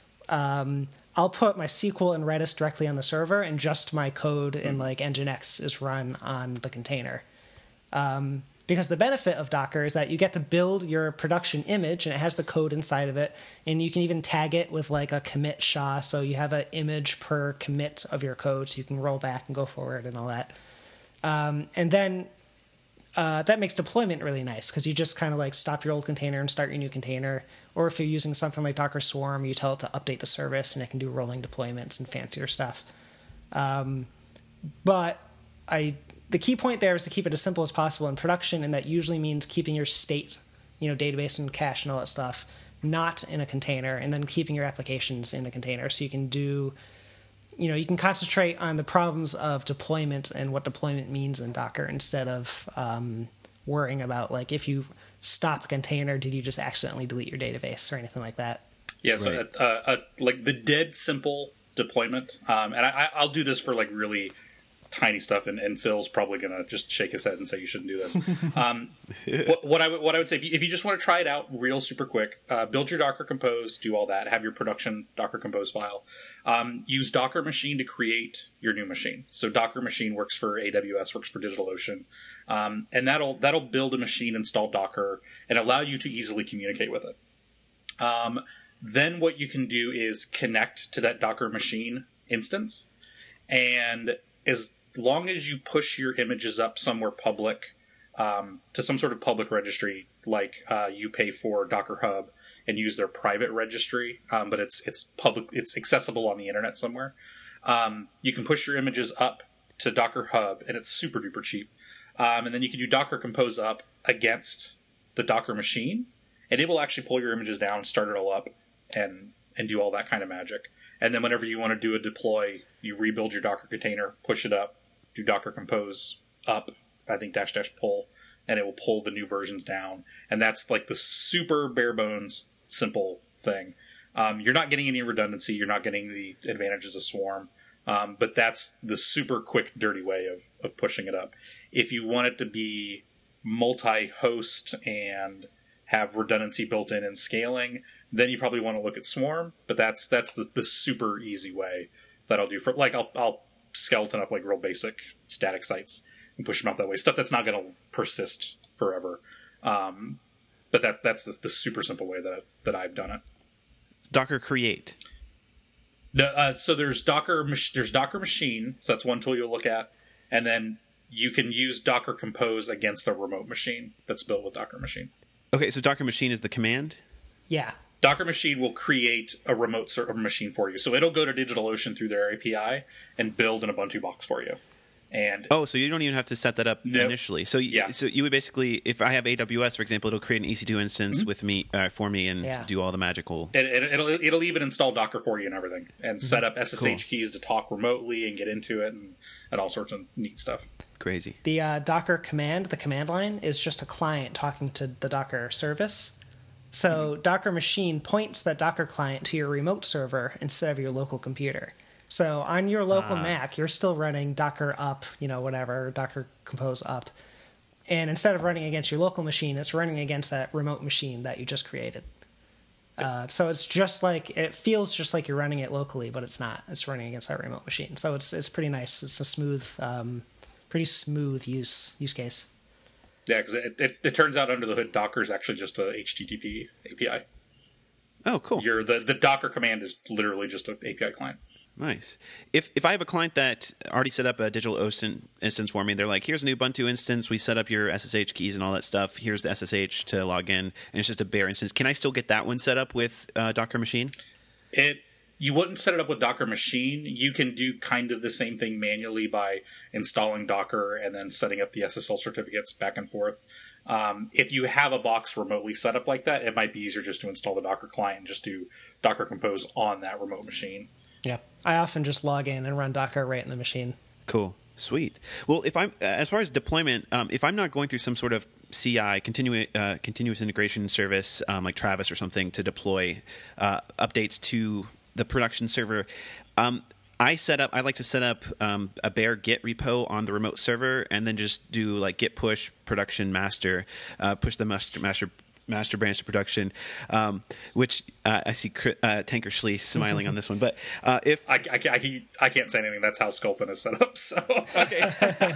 um, I'll put my S Q L and Redis directly on the server, and just my code in like Nginx is run on the container. Um, because the benefit of Docker is that you get to build your production image, and it has the code inside of it, and you can even tag it with like a commit S H A, so you have an image per commit of your code, so you can roll back and go forward and all that. Um, and then uh, that makes deployment really nice, because you just kind of like stop your old container and start your new container. Or if you're using something like Docker Swarm, you tell it to update the service, and it can do rolling deployments and fancier stuff. Um, but I... The key point there is to keep it as simple as possible in production, and that usually means keeping your state, you know, database and cache and all that stuff not in a container, and then keeping your applications in a container, so you can do, you know, you can concentrate on the problems of deployment and what deployment means in Docker, instead of um, worrying about, like, if you stop a container, did you just accidentally delete your database or anything like that? Yeah, so right. uh, uh, like the dead simple deployment, um, and I, I'll do this for like really tiny stuff, and, and Phil's probably going to just shake his head and say you shouldn't do this. Um, what, what I would what I would say, if you, if you just want to try it out real super quick, uh, build your Docker Compose, do all that, have your production Docker Compose file. Um, use Docker Machine to create your new machine. So Docker Machine works for A W S, works for DigitalOcean, um, and that'll that'll build a machine, install Docker, and allow you to easily communicate with it. Um, then what you can do is connect to that Docker Machine instance, and as long as you push your images up somewhere public, um, to some sort of public registry, like uh, you pay for Docker Hub and use their private registry, um, but it's it's public, it's accessible on the internet somewhere. Um, you can push your images up to Docker Hub, and it's super duper cheap. Um, and then you can do Docker Compose up against the Docker machine, and it will actually pull your images down, start it all up, and and do all that kind of magic. And then whenever you want to do a deploy, you rebuild your Docker container, push it up, do Docker Compose up, I think dash dash pull, and it will pull the new versions down. And that's like the super bare bones, simple thing. Um, you're not getting any redundancy. You're not getting the advantages of Swarm. Um, but that's the super quick, dirty way of, of pushing it up. If you want it to be multi-host and have redundancy built in and scaling, then you probably want to look at Swarm. But that's that's the, the super easy way that I'll do. For like, I'll, I'll skeleton up like real basic static sites and push them out that way. Stuff that's not going to persist forever. Um, but that that's the, the super simple way that that I've done it. Docker Create. No, uh, so there's Docker there's Docker Machine. So that's one tool you'll look at, and then you can use Docker Compose against a remote machine that's built with Docker Machine. Okay, so Docker Machine is the command? Yeah. Docker Machine will create a remote server machine for you. So it'll go to DigitalOcean through their A P I and build an Ubuntu box for you. And oh, so you don't even have to set that up nope. initially. So you, yeah. so you would basically, if I have A W S, for example, it'll create an E C two instance mm-hmm. with me uh, for me and yeah. do all the magical. And it, it'll it'll even install Docker for you and everything, and mm-hmm. set up S S H cool. keys to talk remotely and get into it, and, and all sorts of neat stuff. Crazy. The uh, Docker command, the command line, is just a client talking to the Docker service. So mm-hmm. Docker Machine points that Docker client to your remote server instead of your local computer. So on your local ah. Mac, you're still running Docker up, you know, whatever, Docker Compose up. And instead of running against your local machine, it's running against that remote machine that you just created. Uh, so it's just like, it feels just like you're running it locally, but it's not. It's running against that remote machine. So it's it's pretty nice. It's a smooth, um, pretty smooth use use case. Yeah, because it, it, it turns out under the hood, Docker is actually just a H T T P A P I. Oh, cool. You're, the, the Docker command is literally just an A P I client. Nice. If if I have a client that already set up a DigitalOcean instance for me, they're like, here's a new Ubuntu instance. We set up your S S H keys and all that stuff. Here's the S S H to log in, and it's just a bare instance. Can I still get that one set up with uh, Docker Machine? It You wouldn't set it up with Docker Machine. You can do kind of the same thing manually by installing Docker and then setting up the S S L certificates back and forth. Um, if you have a box remotely set up like that, it might be easier just to install the Docker client and just do Docker Compose on that remote machine. Yeah, I often just log in and run Docker right in the machine. Cool. Sweet. Well, if I'm as far as deployment, um, if I'm not going through some sort of C I, continu- uh, continuous integration service um, like Travis or something to deploy uh, updates to the production server, um, I set up. I like to set up um, a bare Git repo on the remote server, and then just do like Git push production master, uh, push the master master. master branch to production, um, which uh, I see uh, Tanker Schlee smiling on this one. But uh, if I, I, I, I can't say anything. That's how Sculpin is set up. So okay.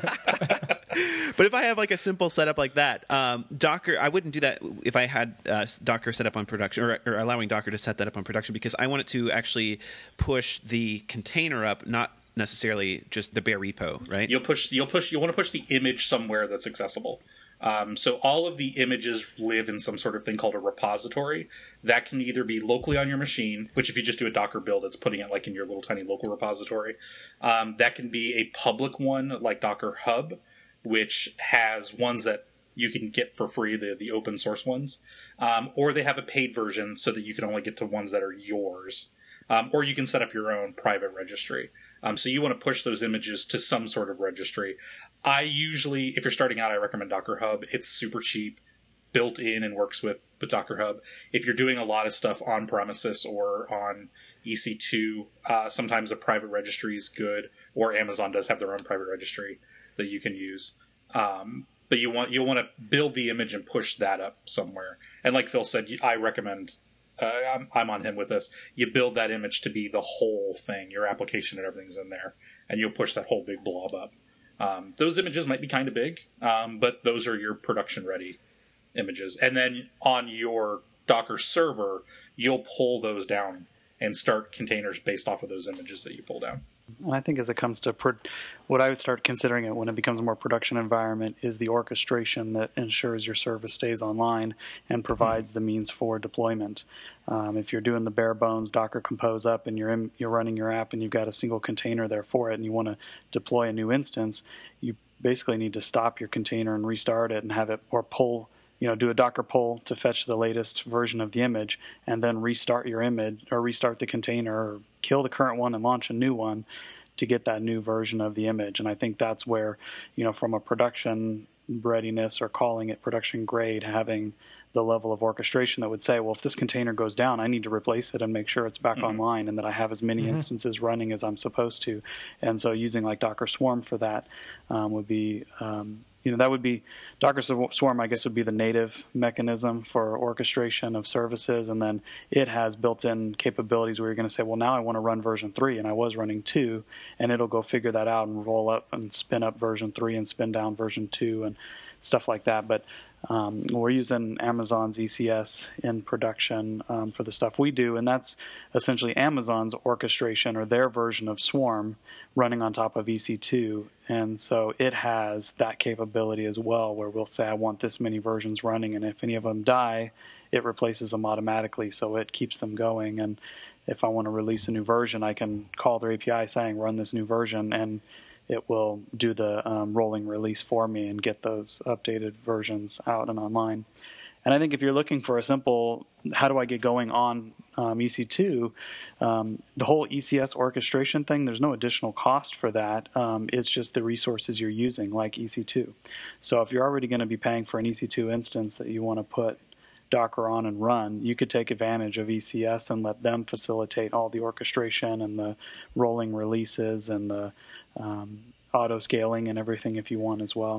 But if I have like a simple setup like that, um, Docker, I wouldn't do that if I had uh, Docker set up on production, or, or allowing Docker to set that up on production, because I want it to actually push the container up, not necessarily just the bare repo, right? You'll push. You'll push. You want to push the image somewhere that's accessible. Um, so all of the images live in some sort of thing called a repository that can either be locally on your machine, which if you just do a Docker build, it's putting it like in your little tiny local repository. Um, that can be a public one like Docker Hub, which has ones that you can get for free, the, the open source ones. Um, or they have a paid version so that you can only get to ones that are yours. Um, or you can set up your own private registry. Um, so you want to push those images to some sort of registry. I usually, if you're starting out, I recommend Docker Hub. It's super cheap, built in, and works with, with Docker Hub. If you're doing a lot of stuff on premises or on E C two, uh, sometimes a private registry is good, or Amazon does have their own private registry that you can use. Um, but you want you'll want to build the image and push that up somewhere. And like Phil said, I recommend. Uh, I'm, I'm on him with this. You build that image to be the whole thing. Your application and everything's in there, and you'll push that whole big blob up. Um, those images might be kind of big, um, but those are your production-ready images. And then on your Docker server, you'll pull those down and start containers based off of those images that you pull down. And I think as it comes to pro- what I would start considering it when it becomes a more production environment is the orchestration that ensures your service stays online and provides the means for deployment. Um, if you're doing the bare bones Docker Compose up and you're in, you're running your app and you've got a single container there for it and you want to deploy a new instance, you basically need to stop your container and restart it and have it, or pull, you know, do a Docker pull to fetch the latest version of the image and then restart your image or restart the container or kill the current one and launch a new one to get that new version of the image. And I think that's where, you know, from a production readiness or calling it production grade, having the level of orchestration that would say, well, if this container goes down, I need to replace it and make sure it's back mm-hmm. online and that I have as many mm-hmm. instances running as I'm supposed to. And so using like Docker Swarm for that um, would be, um, you know, that would be, Docker Swarm, I guess, would be the native mechanism for orchestration of services. And then it has built-in capabilities where you're going to say, well, now I want to run version three, and I was running two, and it'll go figure that out and roll up and spin up version three and spin down version two and stuff like that. But um, we're using Amazon's E C S in production um, for the stuff we do, and that's essentially Amazon's orchestration or their version of Swarm running on top of E C two. And so it has that capability as well, where we'll say, I want this many versions running, and if any of them die, it replaces them automatically, so it keeps them going. And if I want to release a new version, I can call their A P I saying, run this new version, and it will do the um, rolling release for me and get those updated versions out and online. And I think if you're looking for a simple, how do I get going on um, E C two, um, the whole E C S orchestration thing, there's no additional cost for that. Um, it's just the resources you're using, like E C two. So if you're already going to be paying for an E C two instance that you want to put Docker on and run, you could take advantage of E C S and let them facilitate all the orchestration and the rolling releases and the um, auto scaling and everything if you want as well.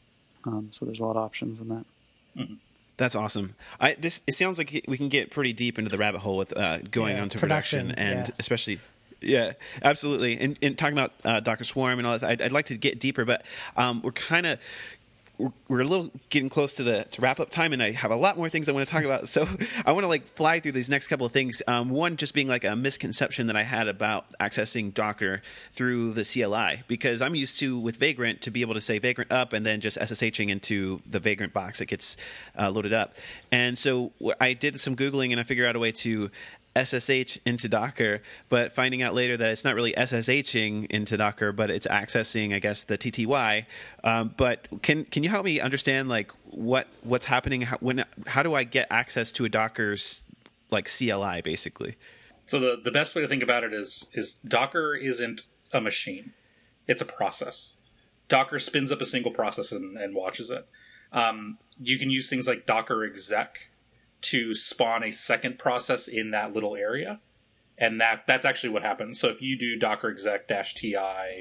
Um, so there's a lot of options in that. Mm-hmm. That's awesome. I this it sounds like we can get pretty deep into the rabbit hole with uh, going yeah, on to production, production and yeah. especially. Yeah, absolutely. And, and talking about uh, Docker Swarm and all that, I'd, I'd like to get deeper, but um, we're kind of we're, we're a little getting close to the to wrap up time, and I have a lot more things I want to talk about. So I want to like fly through these next couple of things. Um, one just being like a misconception that I had about accessing Docker through the C L I, because I'm used to with Vagrant to be able to say Vagrant up and then just SSHing into the Vagrant box that gets uh, loaded up. And so I did some Googling and I figured out a way to S S H into Docker, but finding out later that it's not really SSHing into Docker, but it's accessing, I guess, the T T Y. Um, but can can you help me understand like what what's happening? How, when how do I get access to a Docker's like C L I basically? So the the best way to think about it is is Docker isn't a machine; it's a process. Docker spins up a single process and, and watches it. Um, you can use things like Docker exec to spawn a second process in that little area. And that that's actually what happens. So if you do docker exec dash ti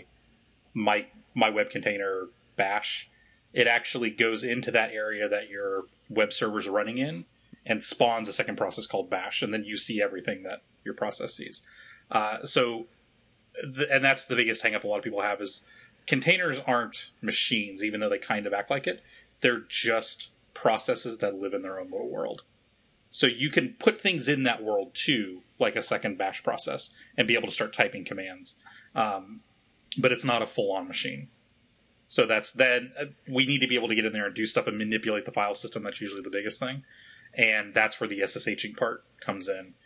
my my web container bash, it actually goes into that area that your web server's running in and spawns a second process called bash, and then you see everything that your process sees. Uh, so, th- and that's the biggest hang up a lot of people have is containers aren't machines, even though they kind of act like it. They're just processes that live in their own little world. So you can put things in that world too, like a second bash process, and be able to start typing commands. Um, but it's not a full-on machine. So that's then uh, we need to be able to get in there and do stuff and manipulate the file system. That's usually the biggest thing. And that's where the SSHing part comes in.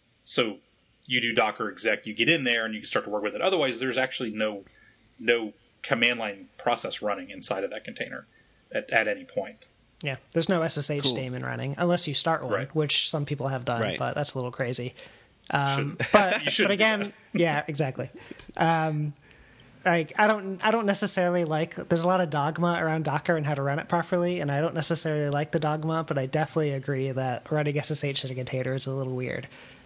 So you do docker exec, you get in there, and you can start to work with it. Otherwise, there's actually no no command line process running inside of that container at, at any point. Yeah, there's no S S H Cool. daemon running unless you start one, Right. which some people have done, Right. but that's a little crazy. Um, Shouldn't- but You shouldn't but do again, yeah, exactly. Um, like I don't I don't necessarily like. There's a lot of dogma around Docker and how to run it properly, and I don't necessarily like the dogma, but I definitely agree that running S S H in a container is a little weird.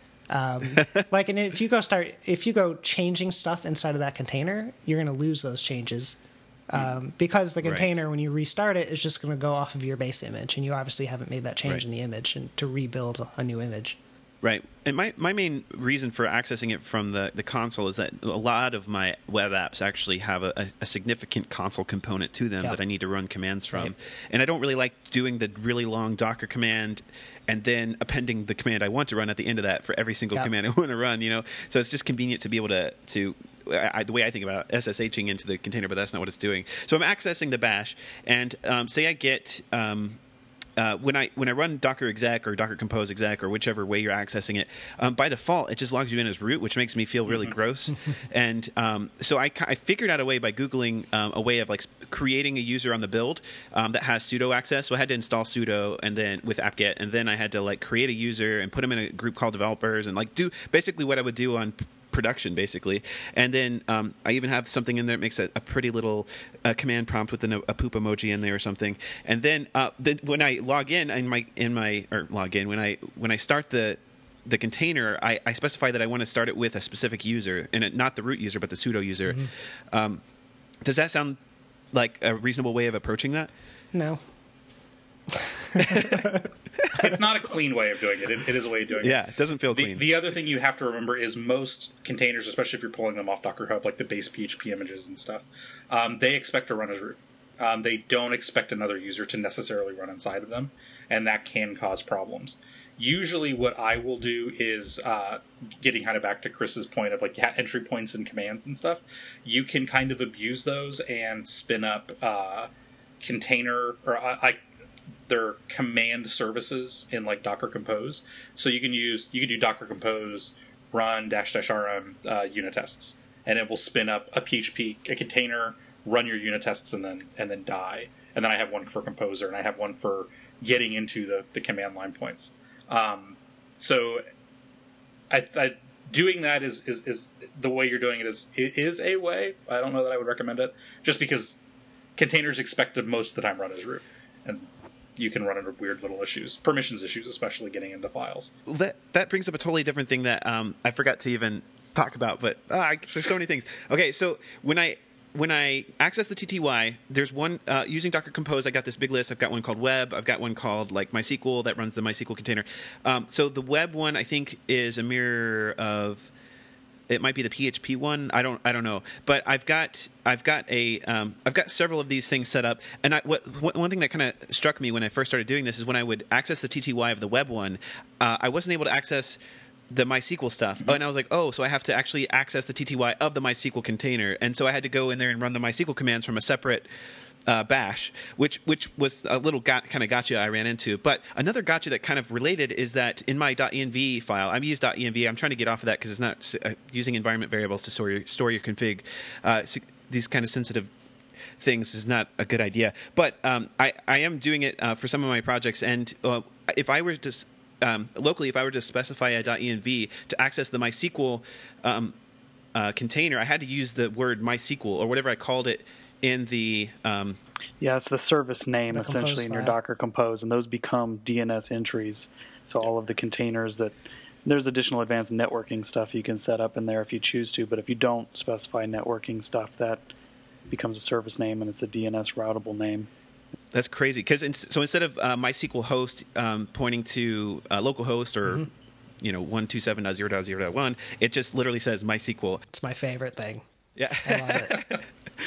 Um, like, and if you go start if you go changing stuff inside of that container, you're going to lose those changes. Um, because the container, Right. when you restart it, is just going to go off of your base image, and you obviously haven't made that change Right. in the image and to rebuild a new image. Right. And my, my main reason for accessing it from the, the console is that a lot of my web apps actually have a, a, a significant console component to them Yeah. that I need to run commands from. Right. And I don't really like doing the really long Docker command and then appending the command I want to run at the end of that for every single Yeah. command I want to run, you know. So it's just convenient to be able to, to I, the way I think about it, SSHing into the container, but that's not what it's doing. So I'm accessing the bash, and um, say I get... Um, Uh, when I when I run docker exec or docker compose exec or whichever way you're accessing it, um, by default it just logs you in as root, which makes me feel really gross. And um, so I, I figured out a way by googling um, a way of like creating a user on the build um, that has sudo access. So I had to install sudo and then with apt-get, and then I had to like create a user and put them in a group called developers and like do basically what I would do on production basically. And then um, I even have something in there that makes a, a pretty little uh, command prompt with an, a poop emoji in there or something. And then uh, the, when I log in in my in my or log in when I when I start the the container, I, I specify that I want to start it with a specific user, and it, not the root user but the sudo user. Mm-hmm. Um, does that sound like a reasonable way of approaching that? No. It's not a clean way of doing it. It, it is a way of doing it. Yeah, it doesn't feel The, clean. the other thing you have to remember is most containers, especially if you're pulling them off Docker Hub, like the base P H P images and stuff, um, they expect to run as root. Um, they don't expect another user to necessarily run inside of them, and that can cause problems. Usually what I will do is, uh, getting kind of back to Chris's point of like entry points and commands and stuff, you can kind of abuse those and spin up uh, container, or I, I their command services in like Docker Compose. So you can use you can do Docker Compose run dash dash rm uh, unit tests, and it will spin up a P H P a container, run your unit tests, and then and then die. And then I have one for Composer, and I have one for getting into the, the command line points. Um, so I, I doing that is, is is the way you're doing it is it is a way. I don't know that I would recommend it, just because containers expect to most of the time run as root, and you can run into weird little issues, permissions issues, especially getting into files. Well, that that brings up a totally different thing that um, I forgot to even talk about, but ah, there's so many things. Okay, so when I when I access the T T Y, there's one uh, using Docker Compose. I got this big list. I've got one called Web. I've got one called like MySQL that runs the MySQL container. Um, so the Web one I think is a mirror of it might be the P H P one. I don't I don't know, but I've got I've got a um, I've got several of these things set up. And I, what, one thing that kind of struck me when I first started doing this is when I would access the T T Y of the web one, uh, I wasn't able to access the MySQL stuff. Mm-hmm. Oh, and I was like, oh, so I have to actually access the T T Y of the MySQL container, and so I had to go in there and run the MySQL commands from a separate Uh, bash, which which was a little got, kind of gotcha I ran into. But another gotcha that kind of related is that in my .env file, I use .env. I'm trying to get off of that because it's not uh, using environment variables to store your, store your config. Uh, so these kind of sensitive things is not a good idea. But um, I, I am doing it uh, for some of my projects, and uh, if I were to um, locally, if I were to specify a .env to access the MySQL um, uh, container, I had to use the word MySQL or whatever I called it in the um, yeah, it's the service name the essentially in your file. Docker Compose, and those become D N S entries. So all of the containers that there's additional advanced networking stuff you can set up in there if you choose to, but if you don't specify networking stuff, that becomes a service name and it's a D N S routable name. That's crazy because in, so instead of uh, MySQL host um, pointing to uh, localhost or mm-hmm. you know one two seven dot zero dot zero dot one, it just literally says MySQL. It's my favorite thing. Yeah, I love it.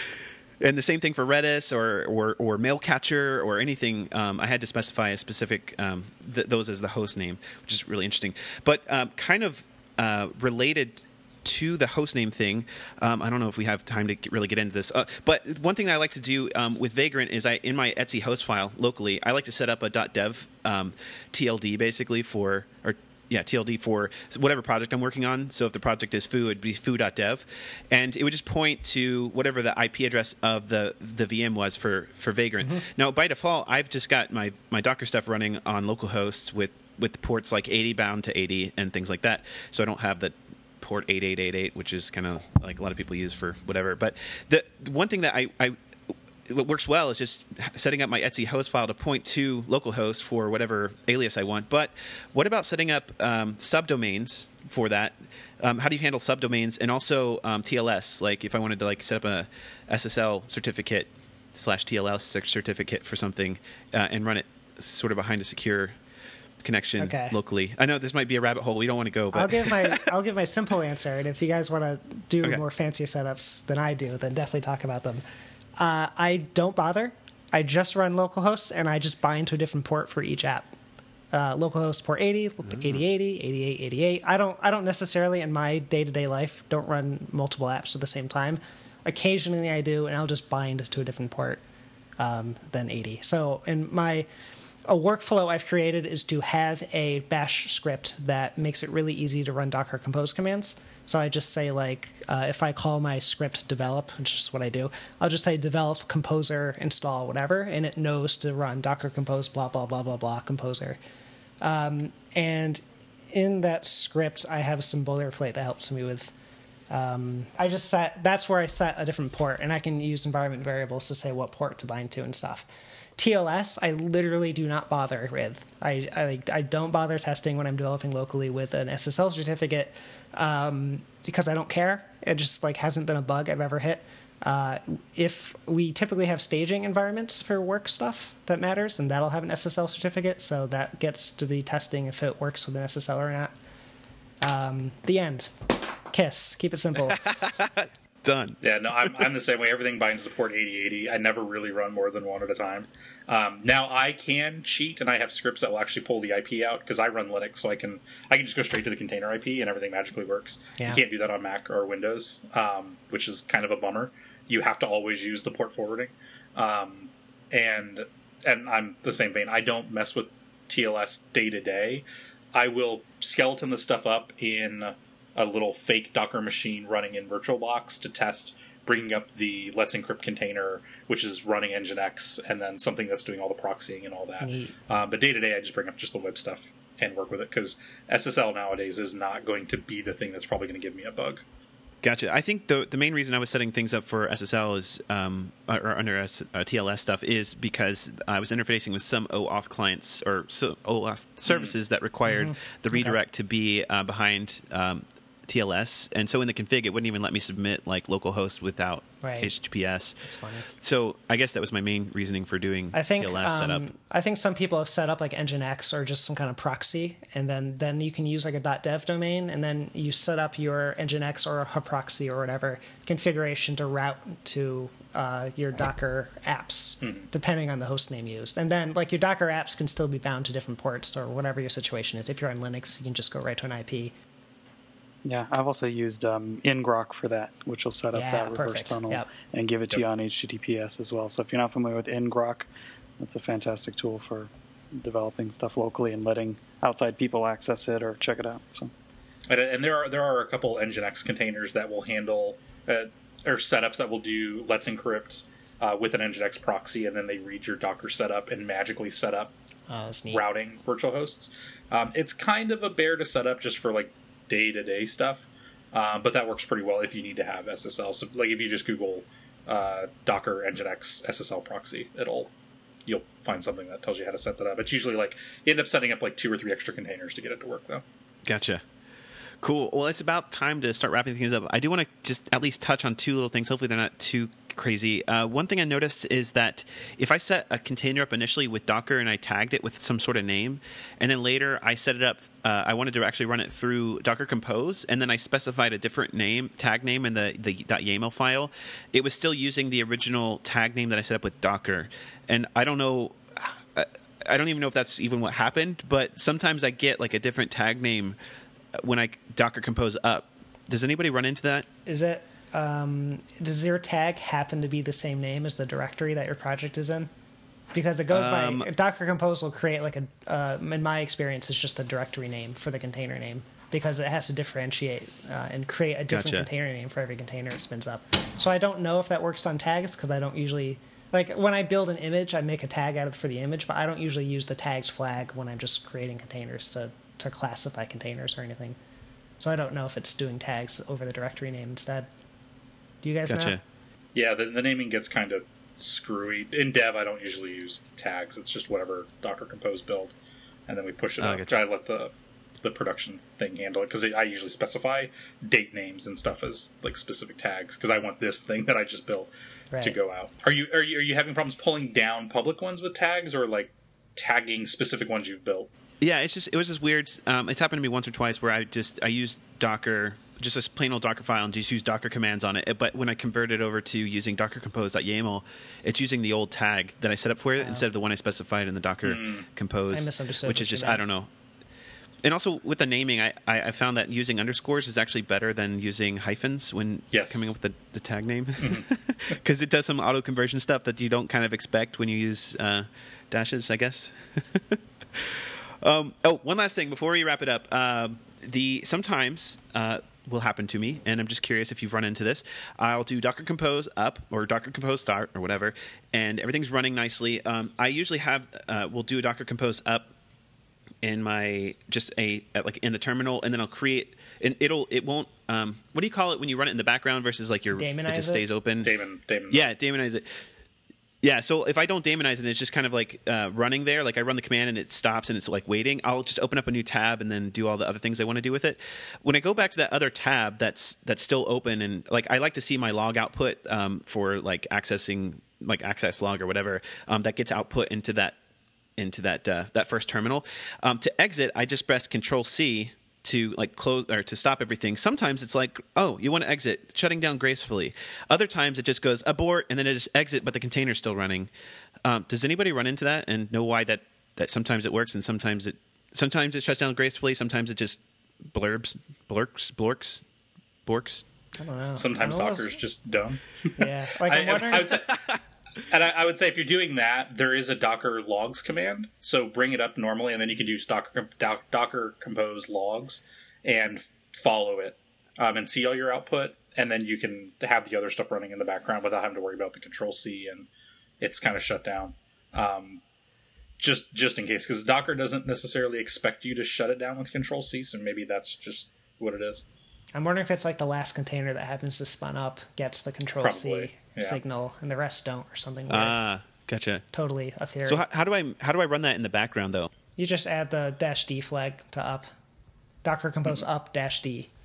And the same thing for Redis or or, or Mailcatcher or anything. Um, I had to specify a specific um, th- those as the host name, which is really interesting. But um, kind of uh, related to the host name thing, um, I don't know if we have time to get, really get into this. Uh, but one thing that I like to do um, with Vagrant is I in my Etsy host file locally, I like to set up a .dev um, T L D basically for or. Yeah, T L D for whatever project I'm working on. So if the project is foo, it'd be foo.dev. And it would just point to whatever the I P address of the the V M was for, for Vagrant. Mm-hmm. Now, by default, I've just got my, my Docker stuff running on localhost with, with ports like eighty bound to eighty and things like that. So I don't have the port eighty-eight eighty-eight, which is kind of like a lot of people use for whatever. But the, the one thing that I... I what works well is just setting up my Etsy host file to point to localhost for whatever alias I want. But what about setting up um, subdomains for that? Um, how do you handle subdomains and also um, T L S? Like if I wanted to like set up a S S L certificate slash T L S certificate for something uh, and run it sort of behind a secure connection okay. locally. I know this might be a rabbit hole we don't want to go, but I'll give my I'll give my simple answer, and if you guys want to do okay. more fancy setups than I do, then definitely talk about them. Uh, I don't bother. I just run localhost, and I just bind to a different port for each app. Uh, localhost port eighty, mm-hmm. eighty eighty, eighty-eight eighty-eight. I don't. I don't necessarily in my day-to-day life don't run multiple apps at the same time. Occasionally I do, and I'll just bind to a different port um, than eighty. So in my a workflow I've created is to have a bash script that makes it really easy to run Docker Compose commands. So I just say, like, uh, if I call my script develop, which is what I do, I'll just say develop, composer, install, whatever, and it knows to run Docker Compose, blah, blah, blah, blah, blah, composer. Um, and in that script, I have some boilerplate that helps me with... Um, I just set... That's where I set a different port, and I can use environment variables to say what port to bind to and stuff. T L S, I literally do not bother with. I, I I don't bother testing when I'm developing locally with an S S L certificate um, because I don't care. It just like hasn't been a bug I've ever hit. Uh, if we typically have staging environments for work stuff that matters, and that'll have an S S L certificate, so that gets to be testing if it works with an S S L or not. Um, the end. Kiss. Keep it simple. Done. Yeah, no, I'm, I'm the same way. Everything binds to port eighty eighty. I never really run more than one at a time. Um, now I can cheat, and I have scripts that will actually pull the I P out because I run Linux, so I can I can just go straight to the container I P, and everything magically works. Yeah. You can't do that on Mac or Windows, um, which is kind of a bummer. You have to always use the port forwarding, um, and and I'm the same vein. I don't mess with T L S day to day. I will skeleton the stuff up in a little fake Docker machine running in VirtualBox to test bringing up the Let's Encrypt container, which is running Nginx, and then something that's doing all the proxying and all that. Uh, but day to day, I just bring up just the web stuff and work with it, because S S L nowadays is not going to be the thing that's probably going to give me a bug. Gotcha. I think the the main reason I was setting things up for S S L is um, or under S, uh, T L S stuff is because I was interfacing with some OAuth clients or so OAuth services mm-hmm. that required mm-hmm. the redirect okay. to be uh, behind um, T L S, and so in the config it wouldn't even let me submit like localhost without Right. H T T P S. It's funny. So I guess that was my main reasoning for doing I think T L S setup. um, I think some people have set up like Nginx or just some kind of proxy, and then then you can use like a .dev domain, and then you set up your Nginx or a proxy or whatever configuration to route to uh, your Docker apps, Mm-hmm. depending on the host name used. And then like your Docker apps can still be bound to different ports or whatever your situation is. If you're on Linux, you can just go right to an I P. Yeah, I've also used um, ngrok for that, which will set up Yeah, that reverse perfect. tunnel Yep. and give it to Yep. you on H T T P S as well. So if you're not familiar with ngrok, that's a fantastic tool for developing stuff locally and letting outside people access it or check it out. So And, and there are there are a couple Nginx containers that will handle uh, or setups that will do Let's Encrypt uh, with an Nginx proxy, and then they read your Docker setup and magically set up Oh, that's neat. routing virtual hosts. Um, it's kind of a bear to set up just for like day to day stuff, uh, but that works pretty well if you need to have S S L. So like if you just Google uh, Docker Nginx S S L proxy, it'll you'll find something that tells you how to set that up. It's usually like you end up setting up like two or three extra containers to get it to work though. Gotcha. Cool. Well, it's about time to start wrapping things up. I do want to just at least touch on two little things. Hopefully they're not too crazy. Uh, one thing I noticed is that if I set a container up initially with Docker and I tagged it with some sort of name, and then later I set it up, uh, I wanted to actually run it through Docker Compose, and then I specified a different name, tag name in the, the .yaml file, it was still using the original tag name that I set up with Docker. And I don't know... I don't even know if that's even what happened, but sometimes I get like a different tag name when I Docker Compose up. Does anybody run into that? Is it? Um, does your tag happen to be the same name as the directory that your project is in? Because it goes Um, by Docker Compose will create like a. Uh, in my experience, it's just a directory name for the container name because it has to differentiate uh, and create a different Gotcha. container name for every container it spins up. So I don't know if that works on tags because I don't usually. Like when I build an image, I make a tag out of for the image, but I don't usually use the tags flag when I'm just creating containers to, to classify containers or anything. So I don't know if it's doing tags over the directory name instead. Do you guys Gotcha. know? Yeah, the, the naming gets kind of screwy. In dev, I don't usually use tags. It's just whatever Docker Compose build, and then we push it Oh, up. gotcha. I let the the production thing handle it because I usually specify date names and stuff as like specific tags because I want this thing that I just built Right. to go out. Are you are you are you having problems pulling down public ones with tags or like tagging specific ones you've built? Yeah, it's just it was just weird. Um, it's happened to me once or twice where I just I used Docker, just a plain old Docker file, and just use Docker commands on it. But when I convert it over to using Docker Compose.yaml, it's using the old tag that I set up for it instead of the one I specified in the Docker Compose. I misunderstood which what is you just meant. I don't know. And also with the naming, I, I, I found that using underscores is actually better than using hyphens when Yes. coming up with the, the tag name, because it does some auto conversion stuff that you don't kind of expect when you use uh, dashes, I guess. Um, oh, one last thing before we wrap it up. Um, the sometimes uh, will happen to me, and I'm just curious if you've run into this. I'll do Docker Compose up or Docker Compose start or whatever, and everything's running nicely. Um, I usually have uh, will do a Docker Compose up in my just a at like in the terminal, and then I'll create and it'll it won't. Um, what do you call it when you run it in the background versus like your Daemonize it just it? stays open? Damon, Damon. Yeah, daemonize it. Yeah, so if I don't daemonize it, it's just kind of like uh, running there. Like I run the command and it stops and it's like waiting. I'll just open up a new tab and then do all the other things I want to do with it. When I go back to that other tab that's that's still open, and like I like to see my log output um, for like accessing like access log or whatever um, that gets output into that into that uh, that first terminal. Um, to exit, I just press Control C to like close or to stop everything. Sometimes it's like, oh, you want to exit, shutting down gracefully. Other times it just goes abort and then it just exit, but the container's still running. Um, does anybody run into that and know why that that sometimes it works and sometimes it sometimes it shuts down gracefully, sometimes it just blurbs, blurks, blorks, borks? I don't know. Sometimes I don't know. Docker's just dumb. Yeah, like I'm I, wondering. I would say, and I, I would say if you're doing that, there is a Docker logs command. So bring it up normally, and then you can use Docker doc, Docker compose logs and follow it um, and see all your output, and then you can have the other stuff running in the background without having to worry about the Control C, and it's kind of shut down. Um, just just in case, because Docker doesn't necessarily expect you to shut it down with Control C, so maybe that's just what it is. I'm wondering if it's like the last container that happens to spun up gets the Control Probably, C yeah. signal, and the rest don't, or something weird. Ah, gotcha. Totally a theory. So how, how do I how do I run that in the background though? You just add the dash D flag to up. Docker Compose Mm-hmm. up dash D.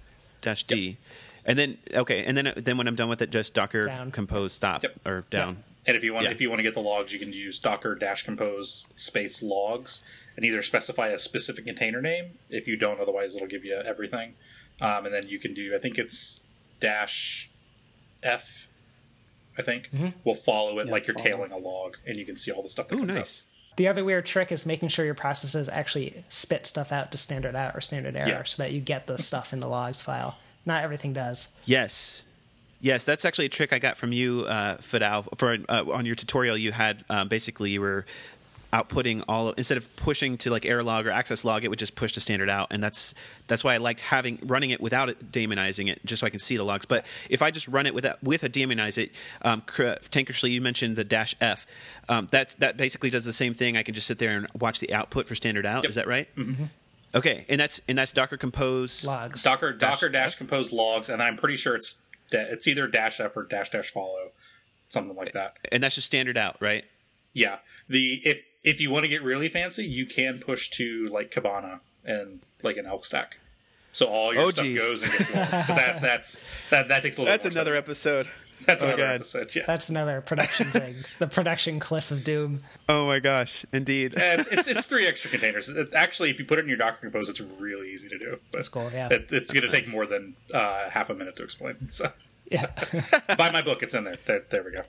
dash D. Yep. And then okay, and then then when I'm done with it, just Docker Down. compose stop Yep. or down. Yeah. And if you want Yeah. if you want to get the logs, you can use Docker dash compose space logs and either specify a specific container name. If you don't, otherwise it'll give you everything. Um, and then you can do I think it's dash F. I think Mm-hmm. will follow it Yeah, like you're follow. tailing a log, and you can see all the stuff that Ooh, comes nice. The other weird trick is making sure your processes actually spit stuff out to standard out or standard error Yeah. so that you get the stuff in the logs file. Not everything does. Yes. Yes, that's actually a trick I got from you, uh, Fidal. For uh, on your tutorial, you had um, basically you were outputting all instead of pushing to like error log or access log, it would just push to standard out, and that's that's why I liked having running it without it daemonizing it, just so I can see the logs. But if I just run it with a, with a daemonize it, um, Tankersley, you mentioned the dash F. Um, that that basically does the same thing. I can just sit there and watch the output for standard out. Yep. Is that right? Mm-hmm. Okay, and that's and that's Docker compose Logs. Docker Dash Docker dash F? compose logs, and I'm pretty sure it's it's either dash F or dash dash follow, something like that. and that's just standard out, right? Yeah. The if if you want to get really fancy, you can push to like Kibana and like an elk stack. So all your Oh, stuff geez. goes and gets logged. But that that's that that takes a little That's bit more another stuff. episode. That's Oh, another God. episode, yeah. That's another production thing. The production cliff of doom. Oh my gosh, indeed. Yeah, it's, it's it's three extra containers. It- actually, if you put it in your Docker Compose, it's really easy to do. But That's cool, yeah. It, it's going to take more than uh, half a minute to explain. So Yeah. buy my book; it's in there. There, there we go.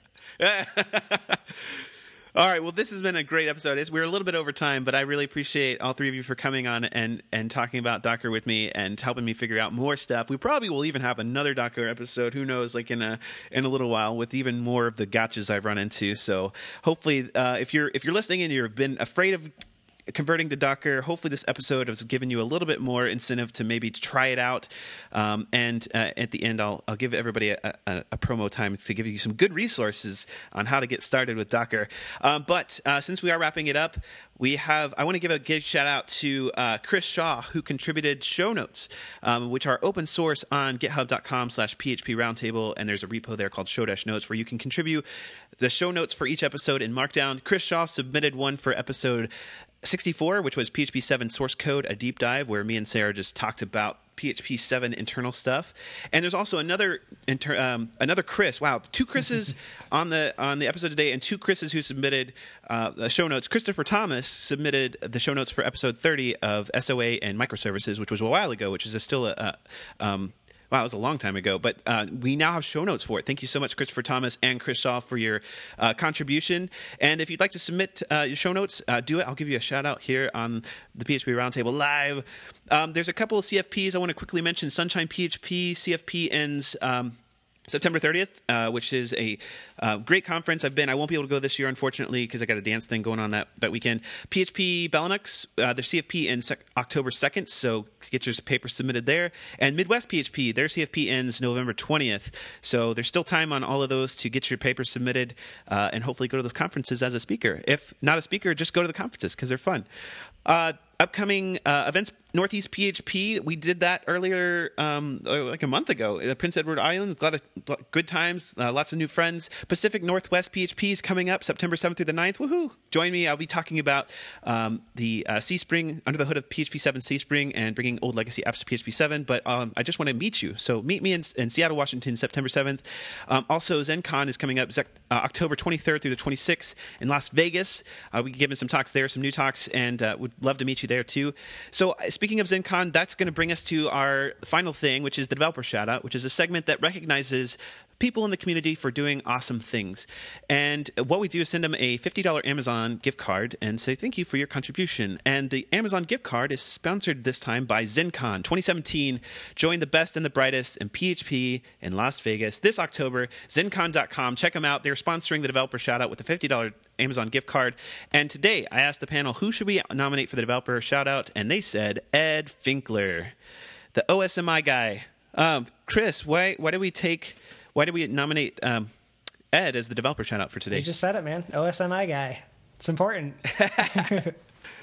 All right. Well, this has been a great episode. It's, we're a little bit over time, but I really appreciate all three of you for coming on and, and talking about Docker with me and helping me figure out more stuff. We probably will even have another Docker episode. Who knows? Like in a in a little while, with even more of the gotchas I've run into. So hopefully, uh, if you're if you're listening and you've been afraid of converting to Docker, hopefully this episode has given you a little bit more incentive to maybe try it out. Um, and uh, at the end, I'll I'll give everybody a, a, a promo time to give you some good resources on how to get started with Docker. Um, but uh, since we are wrapping it up, we have I want to give a big shout out to uh, Chris Shaw, who contributed show notes, um, which are open source on github dot com slash P H P roundtable, and there's a repo there called show dash notes where you can contribute the show notes for each episode in Markdown. Chris Shaw submitted one for episode sixty-four, which was P H P seven source code, a deep dive where me and Sarah just talked about P H P seven internal stuff. And there's also another inter, um, another Chris. Wow, two Chris's on the on the episode today, and two Chris's who submitted uh, the show notes. Christopher Thomas submitted the show notes for episode thirty of S O A and microservices, which was a while ago, which is a, still a, a um, wow, it was a long time ago, but uh, we now have show notes for it. Thank you so much, Christopher Thomas and Chris Shaw, for your uh, contribution. And if you'd like to submit uh, your show notes, uh, do it. I'll give you a shout out here on the P H P Roundtable Live. Um, there's a couple of C F Ps I want to quickly mention. Sunshine P H P C F P ends Um, September thirtieth, uh, which is a uh, great conference. I've been. I won't be able to go this year, unfortunately, because I got a dance thing going on that, that weekend. P H P Bellinux, uh, their C F P ends sec- October second, so get your paper submitted there. And Midwest P H P, their C F P ends November twentieth, so there's still time on all of those to get your paper submitted uh, and hopefully go to those conferences as a speaker. If not a speaker, just go to the conferences because they're fun. Uh, upcoming uh, events, Northeast P H P, we did that earlier, um, like a month ago, at Prince Edward Island. A lot of good times, uh, lots of new friends. Pacific Northwest P H P is coming up September seventh through the ninth. Woohoo! Join me. I'll be talking about um, the uh, C Spring, under the hood of P H P seven C Spring, and bringing old legacy apps to P H P seven. But um, I just want to meet you. So meet me in, in Seattle, Washington, September seventh. Um, also, ZenCon is coming up uh, October twenty-third through the twenty-sixth in Las Vegas. Uh, we're giving some talks there, some new talks, and uh, would love to meet you there too. So uh, speaking of ZenCon, that's going to bring us to our final thing, which is the developer shout out, which is a segment that recognizes people in the community for doing awesome things. And what we do is send them a fifty dollars Amazon gift card and say thank you for your contribution. And the Amazon gift card is sponsored this time by ZenCon twenty seventeen. Join the best and the brightest in P H P in Las Vegas this October. Zencon dot com. Check them out. They're sponsoring the developer shout out with a fifty dollars Amazon gift card. And today I asked the panel, who should we nominate for the developer shout out? And they said Ed Finkler, the O S M I guy. Um, Chris, why why did we take why did we nominate um, Ed as the developer shout out for today? You just said it, man. O S M I guy. It's important.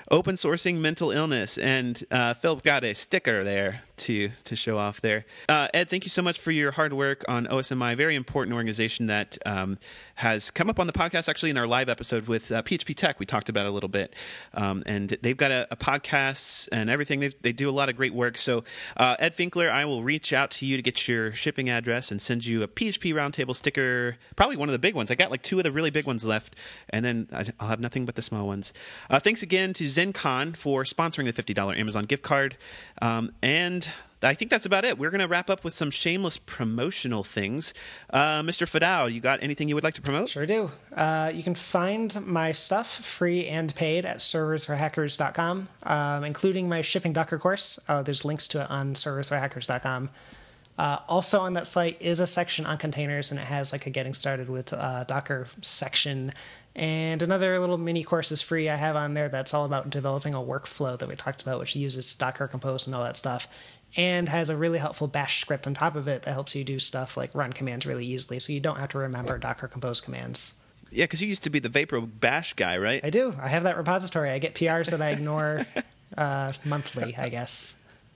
open sourcing mental illness. And uh, Philip got a sticker there to to show off there. Uh, Ed, thank you so much for your hard work on O S M I, a very important organization that um, has come up on the podcast actually in our live episode with uh, P H P Tech. We talked about it a little bit. Um, and they've got a, a podcast and everything. They they do a lot of great work. So uh, Ed Finkler, I will reach out to you to get your shipping address and send you a P H P Roundtable sticker, probably one of the big ones. I got like two of the really big ones left, and then I'll have nothing but the small ones. Uh, thanks again to ZenCon for sponsoring the fifty dollars Amazon gift card. Um, and I think that's about it. We're going to wrap up with some shameless promotional things. Uh, Mister Fadal, you got anything you would like to promote? Sure do. Uh, you can find my stuff free and paid at servers for hackers dot com, um, including my shipping Docker course. Uh, there's links to it on servers for hackers dot com. Uh, also on that site is a section on containers, and it has like a getting started with uh, Docker section. And another little mini course is free I have on there that's all about developing a workflow that we talked about, which uses Docker Compose and all that stuff, and has a really helpful bash script on top of it that helps you do stuff like run commands really easily, so you don't have to remember Docker Compose commands. Yeah, because you used to be the Vapro Bash guy, right? I do. I have that repository. I get P Rs that I ignore uh, monthly, I guess.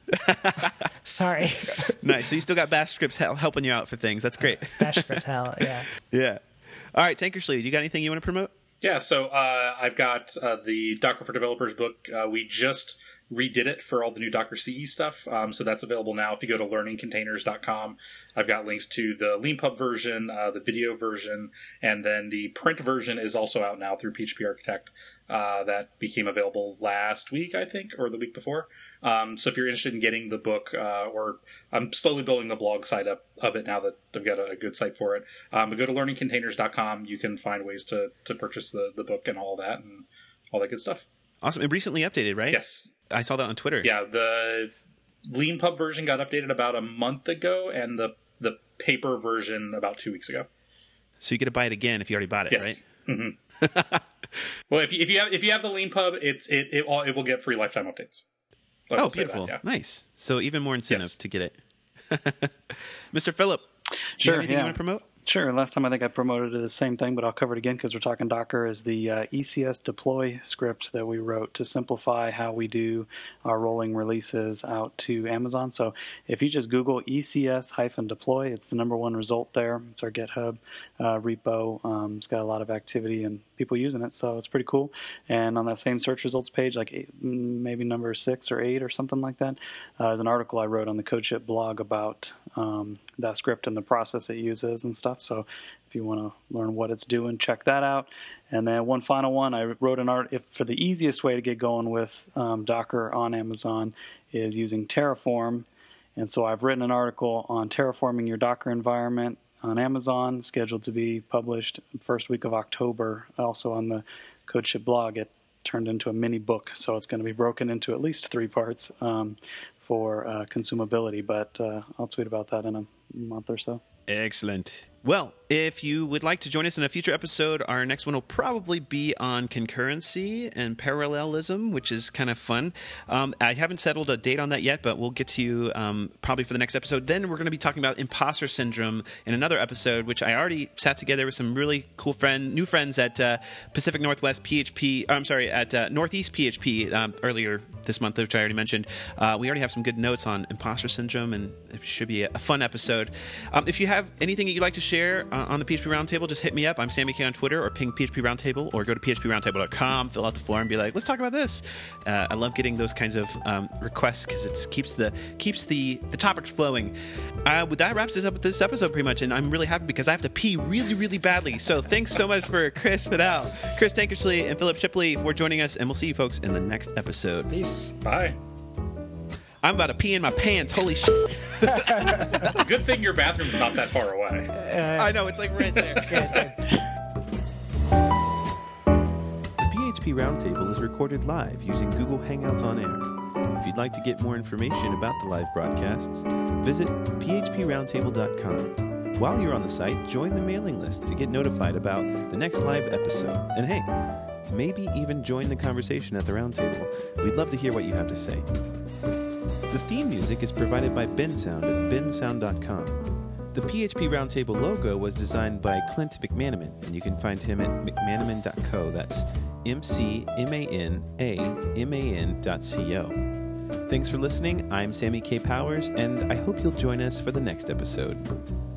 Sorry. Nice. So you still got bash scripts hel- helping you out for things. That's great. Bash script hell, yeah. Yeah. All right, Tankersleeve, you got anything you want to promote? Yeah, so uh, I've got uh, the Docker for Developers book. Uh, we just redid it for all the new Docker C E stuff, um, so that's available now. If you go to learning containers dot com, I've got links to the LeanPub version, uh, the video version, and then the print version is also out now through P H P Architect. Uh, that became available last week, I think, or the week before. Um, so if you're interested in getting the book, uh, or I'm slowly building the blog site up of it now that I've got a, a good site for it. Um, but go to learning containers dot com. You can find ways to, to purchase the, the book and all that and all that good stuff. Awesome. It recently updated, right? Yes. I saw that on Twitter. Yeah, the LeanPub version got updated about a month ago, and the the paper version about two weeks ago. So you get to buy it again if you already bought it, yes. right? Mm-hmm. Well, if you, if you have if you have the LeanPub, it's it it, all, it will get free lifetime updates. I Oh, will say beautiful! that, yeah. Nice. So even more incentive Yes. to get it. Mister Phillip, do Sure, you have anything yeah. you want to promote? Sure. Last time I think I promoted the same thing, but I'll cover it again because we're talking Docker, is the uh, E C S deploy script that we wrote to simplify how we do our rolling releases out to Amazon. So if you just Google E C S deploy, it's the number one result there. It's our GitHub uh, repo. Um, it's got a lot of activity and people using it, so it's pretty cool. And on that same search results page, like eight, maybe number six or eight or something like that, uh, is an article I wrote on the CodeShip blog about um, that script and the process it uses and stuff. So if you want to learn what it's doing, check that out. And then one final one, I wrote an art if, for the easiest way to get going with um, Docker on Amazon is using Terraform. And so I've written an article on terraforming your Docker environment on Amazon, scheduled to be published first week of October. Also on the CodeShip blog, it turned into a mini book, so it's going to be broken into at least three parts um, for uh, consumability. But uh, I'll tweet about that in a month or so. Excellent. Well, if you would like to join us in a future episode, our next one will probably be on concurrency and parallelism, which is kind of fun. Um, I haven't settled a date on that yet, but we'll get to you um, probably for the next episode. Then we're going to be talking about imposter syndrome in another episode, which I already sat together with some really cool friend, new friends at uh, Pacific Northwest P H P. I'm sorry, at uh, Northeast P H P um, earlier this month, which I already mentioned. Uh, we already have some good notes on imposter syndrome, and it should be a, a fun episode. Um, if you have anything that you'd like to share uh, on the P H P Roundtable, just hit me up. I'm Sammy K on Twitter, or ping P H P Roundtable, or go to P H P roundtable dot com, fill out the form, be like, let's talk about this. Uh, I love getting those kinds of um, requests because it keeps the keeps the, the topics flowing. Uh, with that wraps this up with this episode pretty much, and I'm really happy because I have to pee really, really badly. So thanks so much for Chris Fidel, Chris Tankersley, and Philip Shipley for joining us, and we'll see you folks in the next episode. Peace. Bye. I'm about to pee in my pants. Holy shit. Good thing your bathroom's not that far away. I know, it's like right there. The P H P Roundtable is recorded live using Google Hangouts on Air. If you'd like to get more information about the live broadcasts, visit P H P roundtable dot com. While you're on the site, join the mailing list to get notified about the next live episode. And hey, maybe even join the conversation at the Roundtable. We'd love to hear what you have to say. The theme music is provided by Bensound at ben sound dot com. The P H P Roundtable logo was designed by Clint McManaman, and you can find him at mcmanaman dot co. That's M C M A N A M A N dot C O. Thanks for listening. I'm Sammy K. Powers, and I hope you'll join us for the next episode.